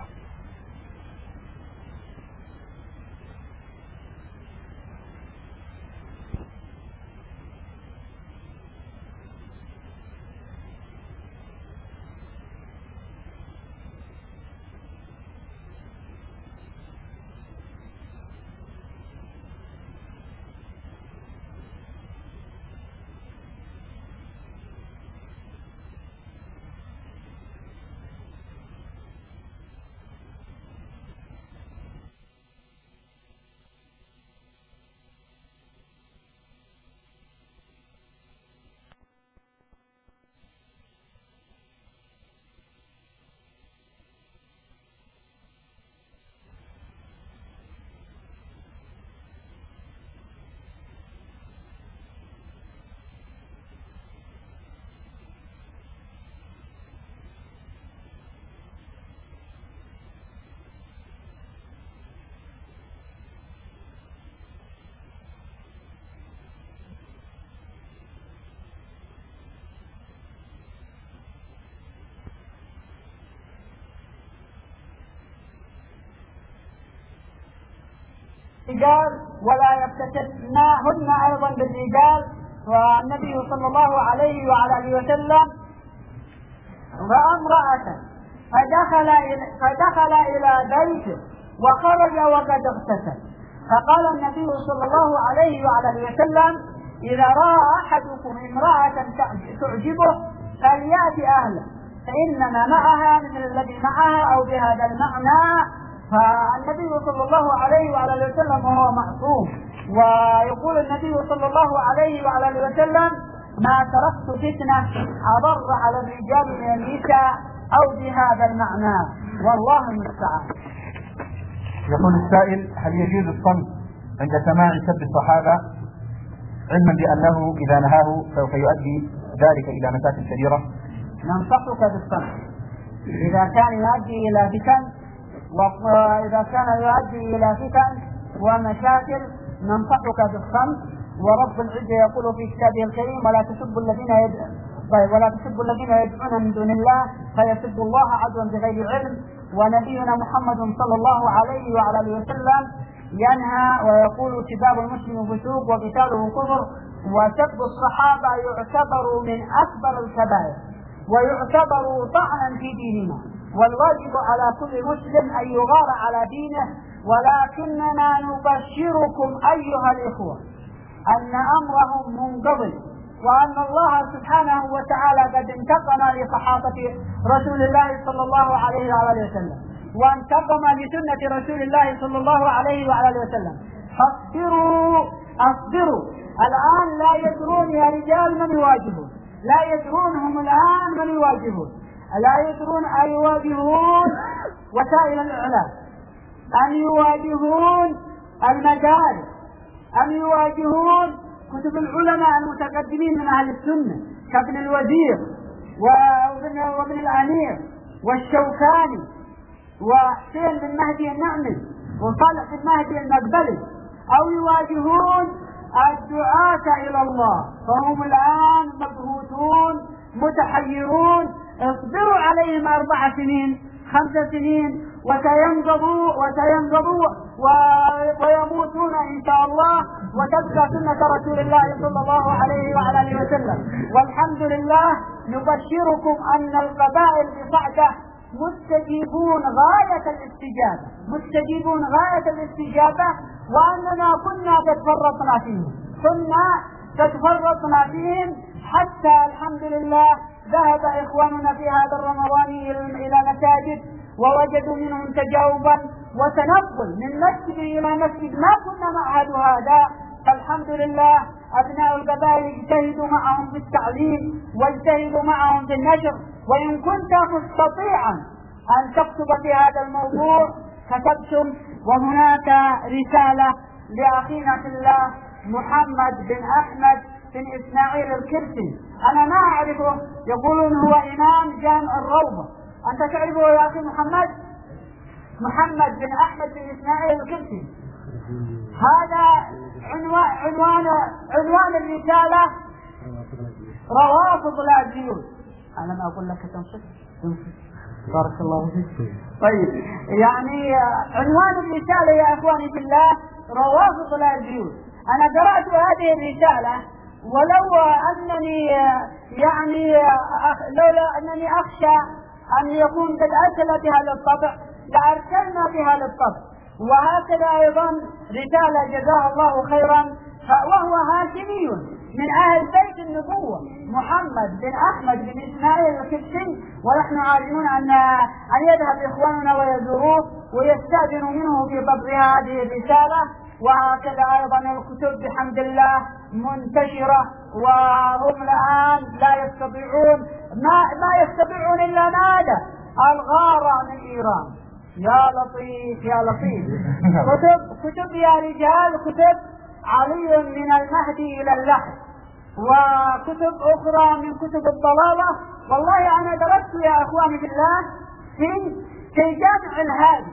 الرجال ولا يفتتناهن أيضا بالرجال. والنبي صلى الله عليه وعلى آله وسلم رأى امرأة فدخل إلى بيته وخرج وقد اغتسل، فقال النبي صلى الله عليه وعلى آله وسلم: إذا رأى أحدكم امرأة تعجبه فليأتي أهله فإنما معها مثل الذي معها أو بهذا المعنى. فالنبي صلى الله عليه وعلى آله وسلم هو معصوم. ويقول النبي صلى الله عليه وعلى آله وسلم: ما تركت فتنة أضر على الرجال من النساء أو بهذا المعنى، والله المستعان. يقول السائل: هل يجوز الصمت عند سماع سب الصحابة، علما بأنه إذا نهاه سوف يؤدي ذلك إلى مشاكل كبيرة؟ ننصحك بالصمت إذا كان يؤدي إلى فتن، وإذا كان يؤدي إلى فتن ومشاكل ننصحك بالصمت. ورب العزة يقول في كتابه الكريم: ولا تسبوا الذين يدعون من دون الله فيسبوا الله عدوا بغير علم. ونبينا محمد صلى الله عليه وعلى اله وسلم ينهى ويقول: سباب المسلم فسوق وقتاله كفر. وسب الصحابة يعتبر من أكبر الكبائر ويعتبر طعنا في ديننا، والواجب على كل مسلم أن يغار على دينه. ولكننا نبشركم أيها الإخوة أن أمرهم منقضي، وأن الله سبحانه وتعالى قد انتقم لصحابة رسول الله صلى الله عليه وعلى وسلم، وانتقم لسنة رسول الله صلى الله عليه وعلى وسلم. فاصبروا. الآن لا يدرون يا رجال من يواجهون، لا يدرونهم الآن من يواجهون. لا يدرون أن يواجهون وسائل الإعلام، أن يواجهون المدارس، أن يواجهون كتب العلماء المتقدمين من أهل السنة كابن الوزير وابن الأمير والشوكاني وحسين بن مهدي النعمي وصالح بن مهدي المقبلي، أو يواجهون الدعاة إلى الله، فهم الآن مبهوتون متحيرون. اصبروا عليهم 4 سنين 5 سنين وسينقضوا ويموتون إن شاء الله، وتبقى سنة رسول الله صلى الله عليه وعلى آله وسلم. والحمد لله نبشركم أن القبائل بصعدة مستجيبون غاية الاستجابة، وأننا كنا قد فرطنا فيهم حتى الحمد لله ذهب إخواننا في هذا الرمضان إلى مساجد ووجدوا منهم تجاوبا وتنقل من مسجد إلى مسجد ما كنا نعهد هذا. فالحمد لله أبناء القبائل اجتهدوا معهم في التعليم واجتهدوا معهم في النشر، وإن كنت مستطيعا أن تكتب في هذا الموضوع كتبتم. وهناك رسالة لأخينا في الله محمد بن أحمد بن إسماعيل الكرسي، أنا ما أعرفه، يقولون هو إمام جامع الروضة، أنت تعرفه يا أخي محمد بن أحمد بن إسماعيل الكرسي؟ هذا عنوان الرسالة روافض الأديان. أنا ما أقول لك تنصف بارك الله فيك. طيب يعني عنوان الرسالة يا أخواني في الله روافض الأديان. أنا قرأت هذه الرسالة ولو أنني لولا أنني أخشى أن يكون قد أرسل بها للطبع لأرسلنا بها للطبع. وهكذا أيضا رسالة جزاه الله خيرا، وهو هاشمي من أهل بيت النبوة محمد بن أحمد بن إسماعيل الكرسي، ونحن عارفون أن يذهب إخواننا ويزوروه ويستأذنوا منه في طبع هذه الرسالة. وهكذا أيضا الكتب بحمد الله منتشرة، وهم الآن لا يستطيعون ما يستطيعون إلا ماذا؟ الغارة من إيران. يا لطيف كتب يا رجال، كتب علي من المهدي إلى اللحد، وكتب أخرى من كتب الضلالة. والله أنا درست يا أخواني في الله في جامع الهادي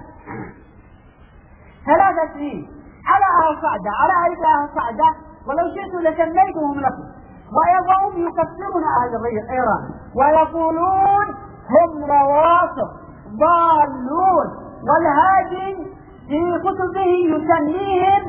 3 سنين على أهل صعدة، ولو شئت لسميتهم لكم. وهم يكفرون أهل إيران ويقولون هم روافض ضالون، والهادي في كتبه يسميهم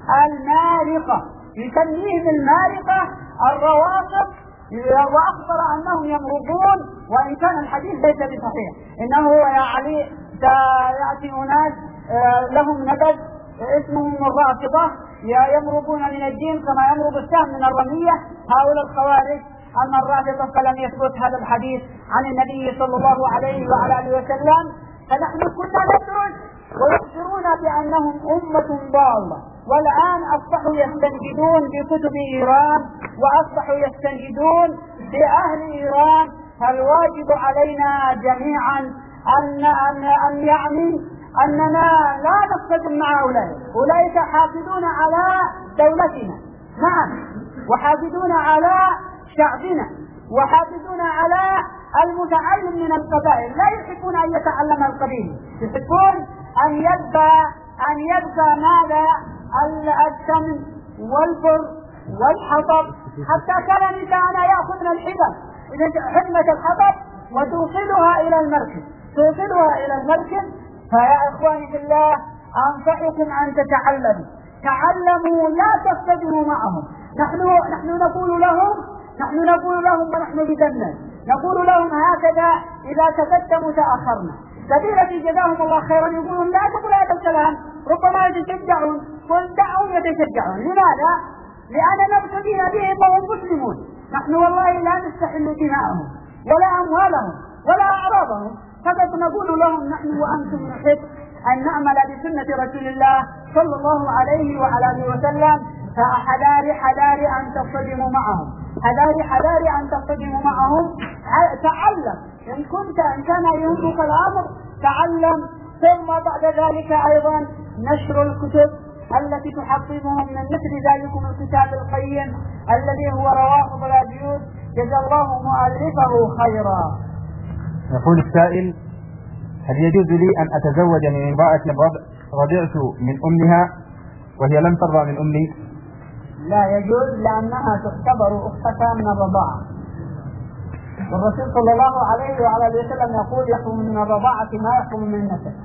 المارقة الروافض، وأخبر أنهم يمرضون، وإن كان الحديث ليس بصحيح. إنه يا علي سيأتي أناس لهم نبذ اسمهم الرافضة يمرضون من الدين كما يمرض السهم من الرمية. هؤلاء الخوارج أما الرافضة فلم يثبت هذا الحديث عن النبي صلى الله عليه وعلى آله وسلم، فنحن كنا ندرس ويخبرون بأنهم أمة ضالة. والآن أصبحوا يستنجدون بكتب إيران، وأصبحوا يستنجدون بأهل إيران. فالواجب علينا جميعا أننا لا نصطدم مع أولئك حافظون على دولتنا، نعم، وحافظون على شعبنا، وحافظون على المتعلم من القبائل. لا يحبون أن يتعلم القبيل، يحبون أن يبقى ماذا؟ السمن والبر والحطب. حتى كان نساءنا يأخذن حزمة الحطب وتوصلها إلى المركب. فيا إخواني في الله أنصحكم أن تعلموا لا تصطدموا معهم. نحن نقول لهم ونحن بدنا نقول لهم هكذا: إذا تقدموا تأخرنا. سبيلتي جزاهم الله خيرا يقولون لا تقول هذا الكلام، ربما يتشجعون، قل دعهم يتشجعون. لماذا؟ لأننا ابتدينا بهم وهم مسلمون. نحن والله لا نستحل دماءهم ولا أموالهم ولا أعراضهم، فقط نقول لهم نحن وأنتم نحب أن نعمل بسنة رسول الله صلى الله عليه وعلى آله وسلم، فحذار أن تصطدموا معهم. حذاري أن تصطدم معهم. تعلم إن كان يهمك الأمر تعلم. ثم بعد ذلك أيضا نشر الكتب التي تحطمهم من مثل ذلكم الكتاب القيم الذي هو روافض الأبيوت. جزا الله مؤلفه خيرا. يقول السائل: هل يجوز لي أن أتزوج من امرأة رضعت من أمها وهي لم ترضى من أمي؟ لا يجوز، لأنها تعتبر أختها من الرضاعة، والرسول صلى الله عليه وعلى اله وسلم يقول: يحرم من الرضاعة ما يحرم من النسب.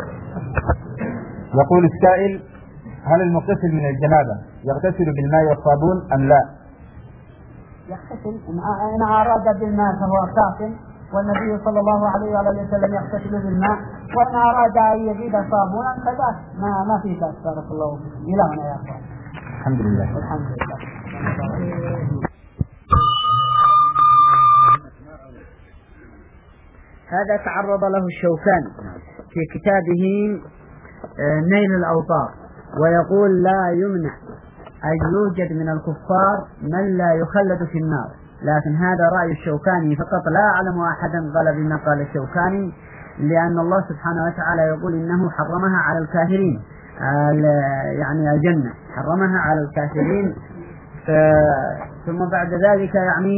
يقول السائل: هل المغتسل من الجنابة يغتسل بالماء والصابون أم لا؟ يغتسل إن أراد بالماء فهو كافٍ، والنبي صلى الله عليه وعلى اله وسلم يغتسل بالماء، وإن أراد أن يزيد صابونا فبأس، ما في بأس. بارك الله فيك. إلهنا يا أخوان. الحمد لله. الحمد لله. هذا تعرض له الشوكاني في كتابه نيل الأوطار، ويقول: لا يمنع أن يوجد من الكفار من لا يخلد في النار، لكن هذا رأي الشوكاني فقط، لا أعلم أحدا قال بما قال الشوكاني، لأن الله سبحانه وتعالى يقول إنه حرمها على الكافرين، يعني الجنة حرمها على الكافرين. ثم بعد ذلك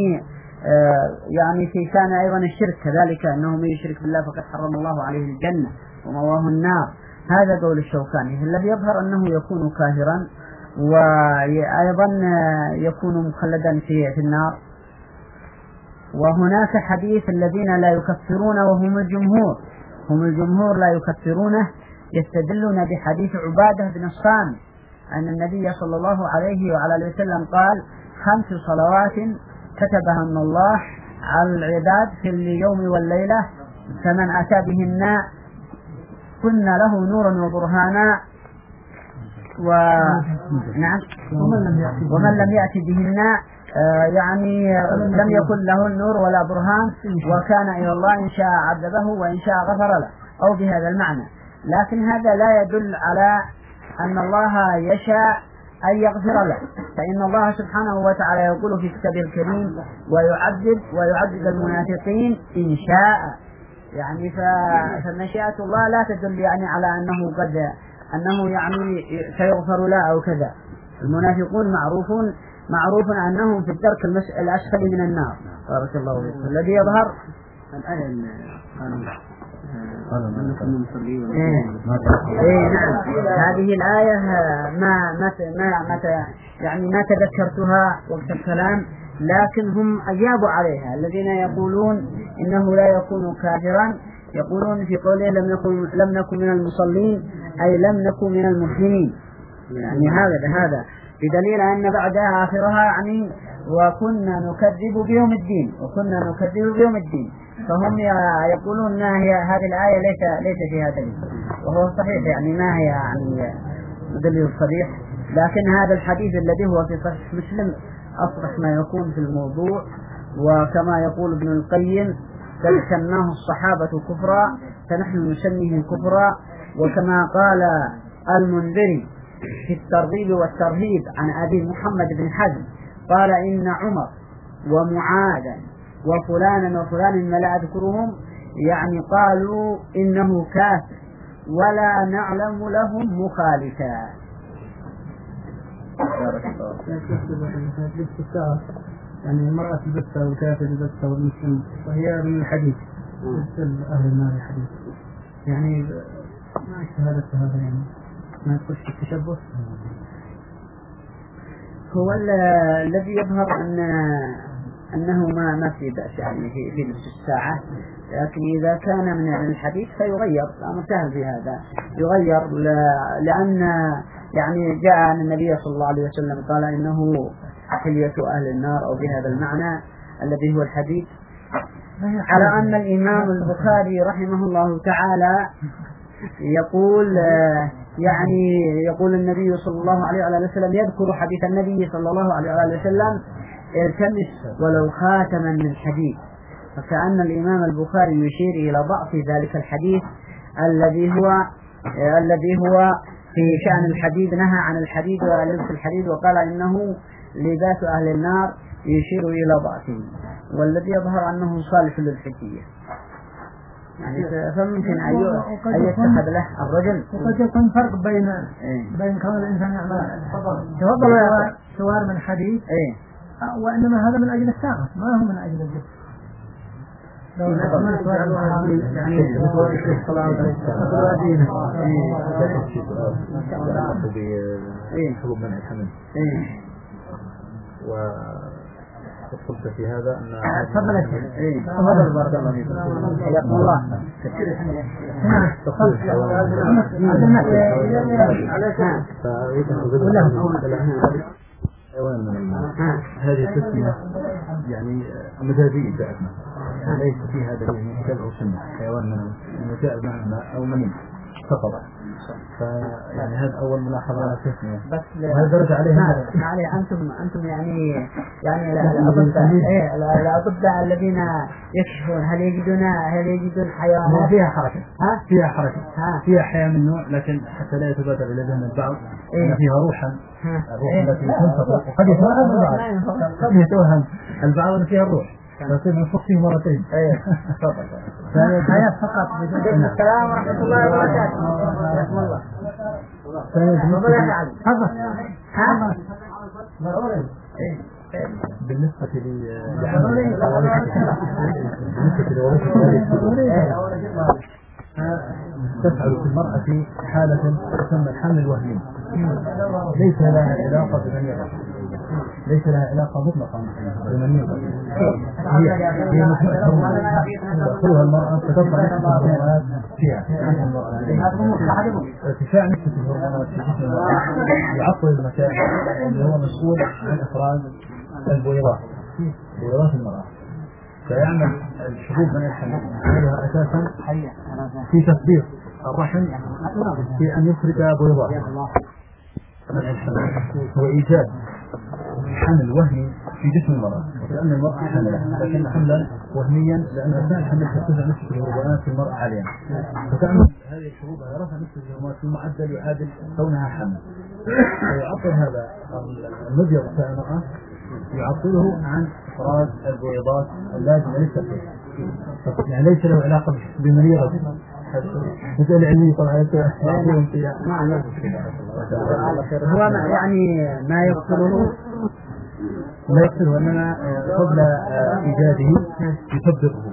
يعني في كان أيضا الشرك كذلك، أنه من يشرك بالله فقد حرم الله عليه الجنة ومواه النار. هذا قول الشوكاني. الذي يظهر أنه يكون كافرا وأيضا يكون مخلدا في النار. وهناك حديث الذين لا يكفرون وهم الجمهور، هم الجمهور لا يكفرونه، يستدلون بحديث عبادة بن الصامت أن النبي صلى الله عليه وعلى وسلم قال: 5 صلوات كتبها من الله على العباد في اليوم والليلة، فمن أتى بهن كنا له نورا وبرهانا، ومن لم يأتي بهن يعني لم يكن له النور ولا برهان، وكان إلى الله إن شاء عذبه وإن شاء غفر له، أو بهذا المعنى. لكن هذا لا يدل على أن الله يشاء أن يغفر له، فإن الله سبحانه وتعالى يقول في كتابه الكريم: ويعذب المنافقين إن شاء. يعني فمشيئة الله لا تدل يعني على أنه يعني سيغفر له أو كذا. المنافقون معروف أنهم في الدرك الأسفل من النار. بارك الله فيك. الذي يظهر نعم. هذه الآية ما تذكرتها وقت الكلام، لكن هم أجابوا عليها. الذين يقولون إنه لا يكون كافرا يقولون في قوله: لم نكن من المصلين، أي لم نكن من المسلمين. يعني هذا بدليل أن بعدها آخرها يعني وكنا نكذب بيوم الدين. فهم يقولون ما هي هذه الآية ليس فيها دليل، وهو صحيح يعني ما هي يعني دليل صريح. لكن هذا الحديث الذي هو في صحيح مسلم أصبح ما يكون في الموضوع. وكما يقول ابن القيم: قد سماه الصحابة كفرا فنحن نسميه كفرا. وكما قال المنذري في الترغيب والترهيب عن أبي محمد بن حزم قال: إن عمر ومعاذا وفلانا ما لا أذكرهم يعني قالوا إنه كافر ولا نعلم لهم مخالفا. يعني المرأة البتة والكافر البتة والمسلم وهي من الحديث أهل النار الحديث، يعني ما اجتهدت هذا، يعني ما يخش في التشبه. هو الذي يظهر أنه ما في بأس يعني في نفس الساعة، لكن إذا كان من الحديث فيغير. أمر سهل في هذا يغير، لأن يعني جاء عن النبي صلى الله عليه وسلم قال إنه حلية أهل النار، أو بهذا المعنى الذي هو الحديث. على أن الإمام البخاري رحمه الله تعالى يقول النبي صلى الله عليه وسلم يذكر حديث النبي صلى الله عليه وسلم: التمس ولو خاتما من حديد. فكأن الإمام البخاري يشير إلى ضعف ذلك الحديث الذي هو في شأن الحديد، نهى عن الحديد ولبس الحديد، وقال إنه لباس أهل النار يشير إلى ضعفه، والذي يظهر أنه صالح للحجية، يعني فممكن أن يتخذ له الرجل. وقد يكون فرق بين كون الإنسان يعمل سوار من حديد وإنما هذا من أجل الساعة، ما هو من أجل الجسم. لو حبوب منع الحمل وقلت في هذا أن تفضل يا شيخ. تفضل بارك الله فيك. حياكم الله. هذه التسمية يعني مجازية جاءتنا، ليس فيها دليل من كتاب أو سنة. حيوان من جاء معنا أو منين فقط. فيعني هذا أول ملاحظة على التسمية. بس وهذا درج عليها. أنتم يعني الأطباء الذين يكشفون هل يجدون حيوانات فيها حركة. فيها حياة من نوع، لكن حتى لا يتبادر إلى ذهن البعض أن فيها روحا. الروح التي تنفق وقد يتوهم البعض. قد يتوهم البعض أن فيها الروح. لكن نفق فيه مرتين. حياة فقط. السلام ورحمة الله وبركاته. حياكم الله. بالنسبة تفعل في المرأة حالة تسمى الحمل الوهمي، ليس لها علاقة بمنيرة، ليس لها علاقة مطلقا بمنيرة. هي تأخذها المرأة فتطلع نسبة الهرمونات فيها. ارتفاع نسبة الهرمونات في جسم المرأة يعطل المكان اللي هو مسؤول عن إخراج البويضات المرأة، فيعمل الحبوب من الحمل عملها أساسا في تثبيط الرحم في أن يخرج بويضات من الحمل وإيجاد حمل وهمي في جسم المرأة، وكأن المرأة حملة لكن حملا وهميا، لأن أثناء الحمل ترتفع نسبة الهرمونات في المرأة عاليا، فكأن هذه الحبوب رفع نسبة الهرمونات في معدل يعادل كونها حمل، ويعطل هذا المبيض بتاع المرأة، يعطله عن إخراج البويضات اللازمة للتكوين. يعني ليس له علاقة بمريضة مسألة علمية طبعا. هو يعني ما يقتله إنما قبل إيجاده يثبطه.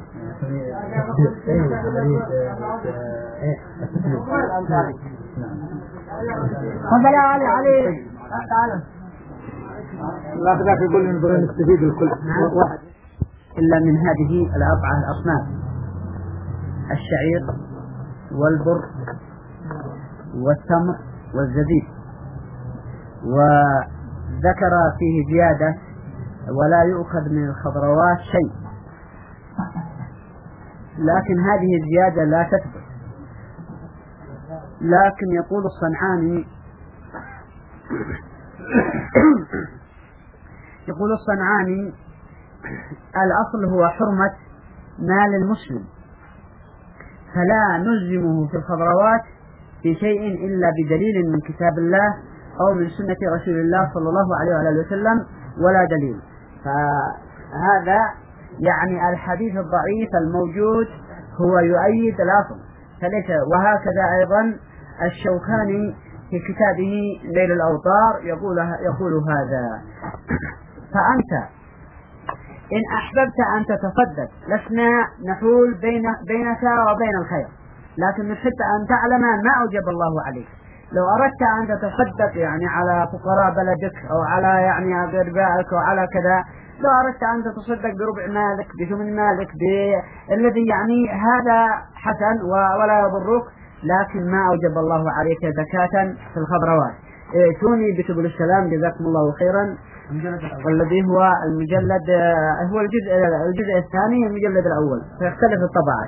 تفضل يا علي تعال. لا تقدر يقول إن بغينا نستفيد الكل واحد إلا من هذه الأربعة الأصناف: الشعير والبر والتمر والزبيب. وذكر فيه زيادة: ولا يؤخذ من الخضروات شيء. لكن هذه الزيادة لا تثبت. لكن يقول الصنعاني الأصل هو حرمة مال المسلم، فلا نلزمه في الخضروات في شيء إلا بدليل من كتاب الله أو من سنة رسول الله صلى الله عليه وآله وسلم، ولا دليل. فهذا يعني الحديث الضعيف الموجود هو يؤيد الأصل، وهكذا أيضا الشوكاني في كتابه ليل الأوطار يقول هذا. فأنت إن أحببت أن تتصدق لسنا نحول بينك وبين الخير، لكن نحب أن تعلم ما أوجب الله عليك. لو أردت أن تتصدق يعني على فقراء بلدك أو على يعني أقربائك أو على كذا، لو أردت أن تتصدق بربع مالك بثمن مالك الذي يعني هذا حسن ولا يضرك، لكن ما أوجب الله عليك زكاة في الخضروات. ائتوني بسبل السلام جزاكم الله خيرا، والذي هو المجلد هو الجزء الثاني المجلد الأول، فيختلف الطبعات.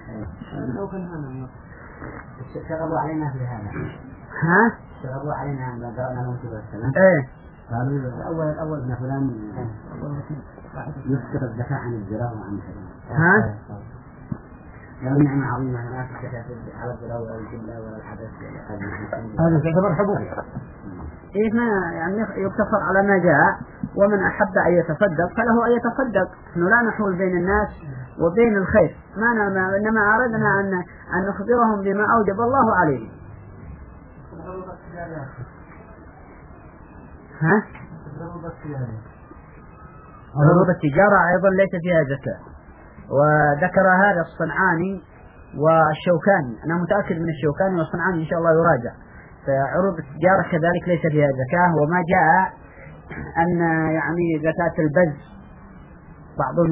شغلوا علينا في هذا. شغلوا علينا عند قرأنا الموسيقى والسلام. قالوا الأول أن فلان يفسر الزكاة عن الزراعة وعن الحلم. قالوا نعمة عظيمة لا تزكاة على الزراعة ولا الجملة ولا الحدث. هذا يعتبر حبوب. إيه ما يعني يقتصر على ما جاء، ومن أحب أن يتصدق فله أن يتصدق. نحن لا نحول بين الناس وبين الخير، إنما أردنا أن نخبرهم بما أوجب الله عليه. ها؟ عروض التجارة أيضا ليس فيها زكاة، وذكر هذا الصنعاني والشوكاني. أنا متأكد من الشوكاني والصنعاني إن شاء الله يراجع. فعروض التجارة كذلك ليس فيها زكاة، وما جاء أن يعني زكاة البز بعض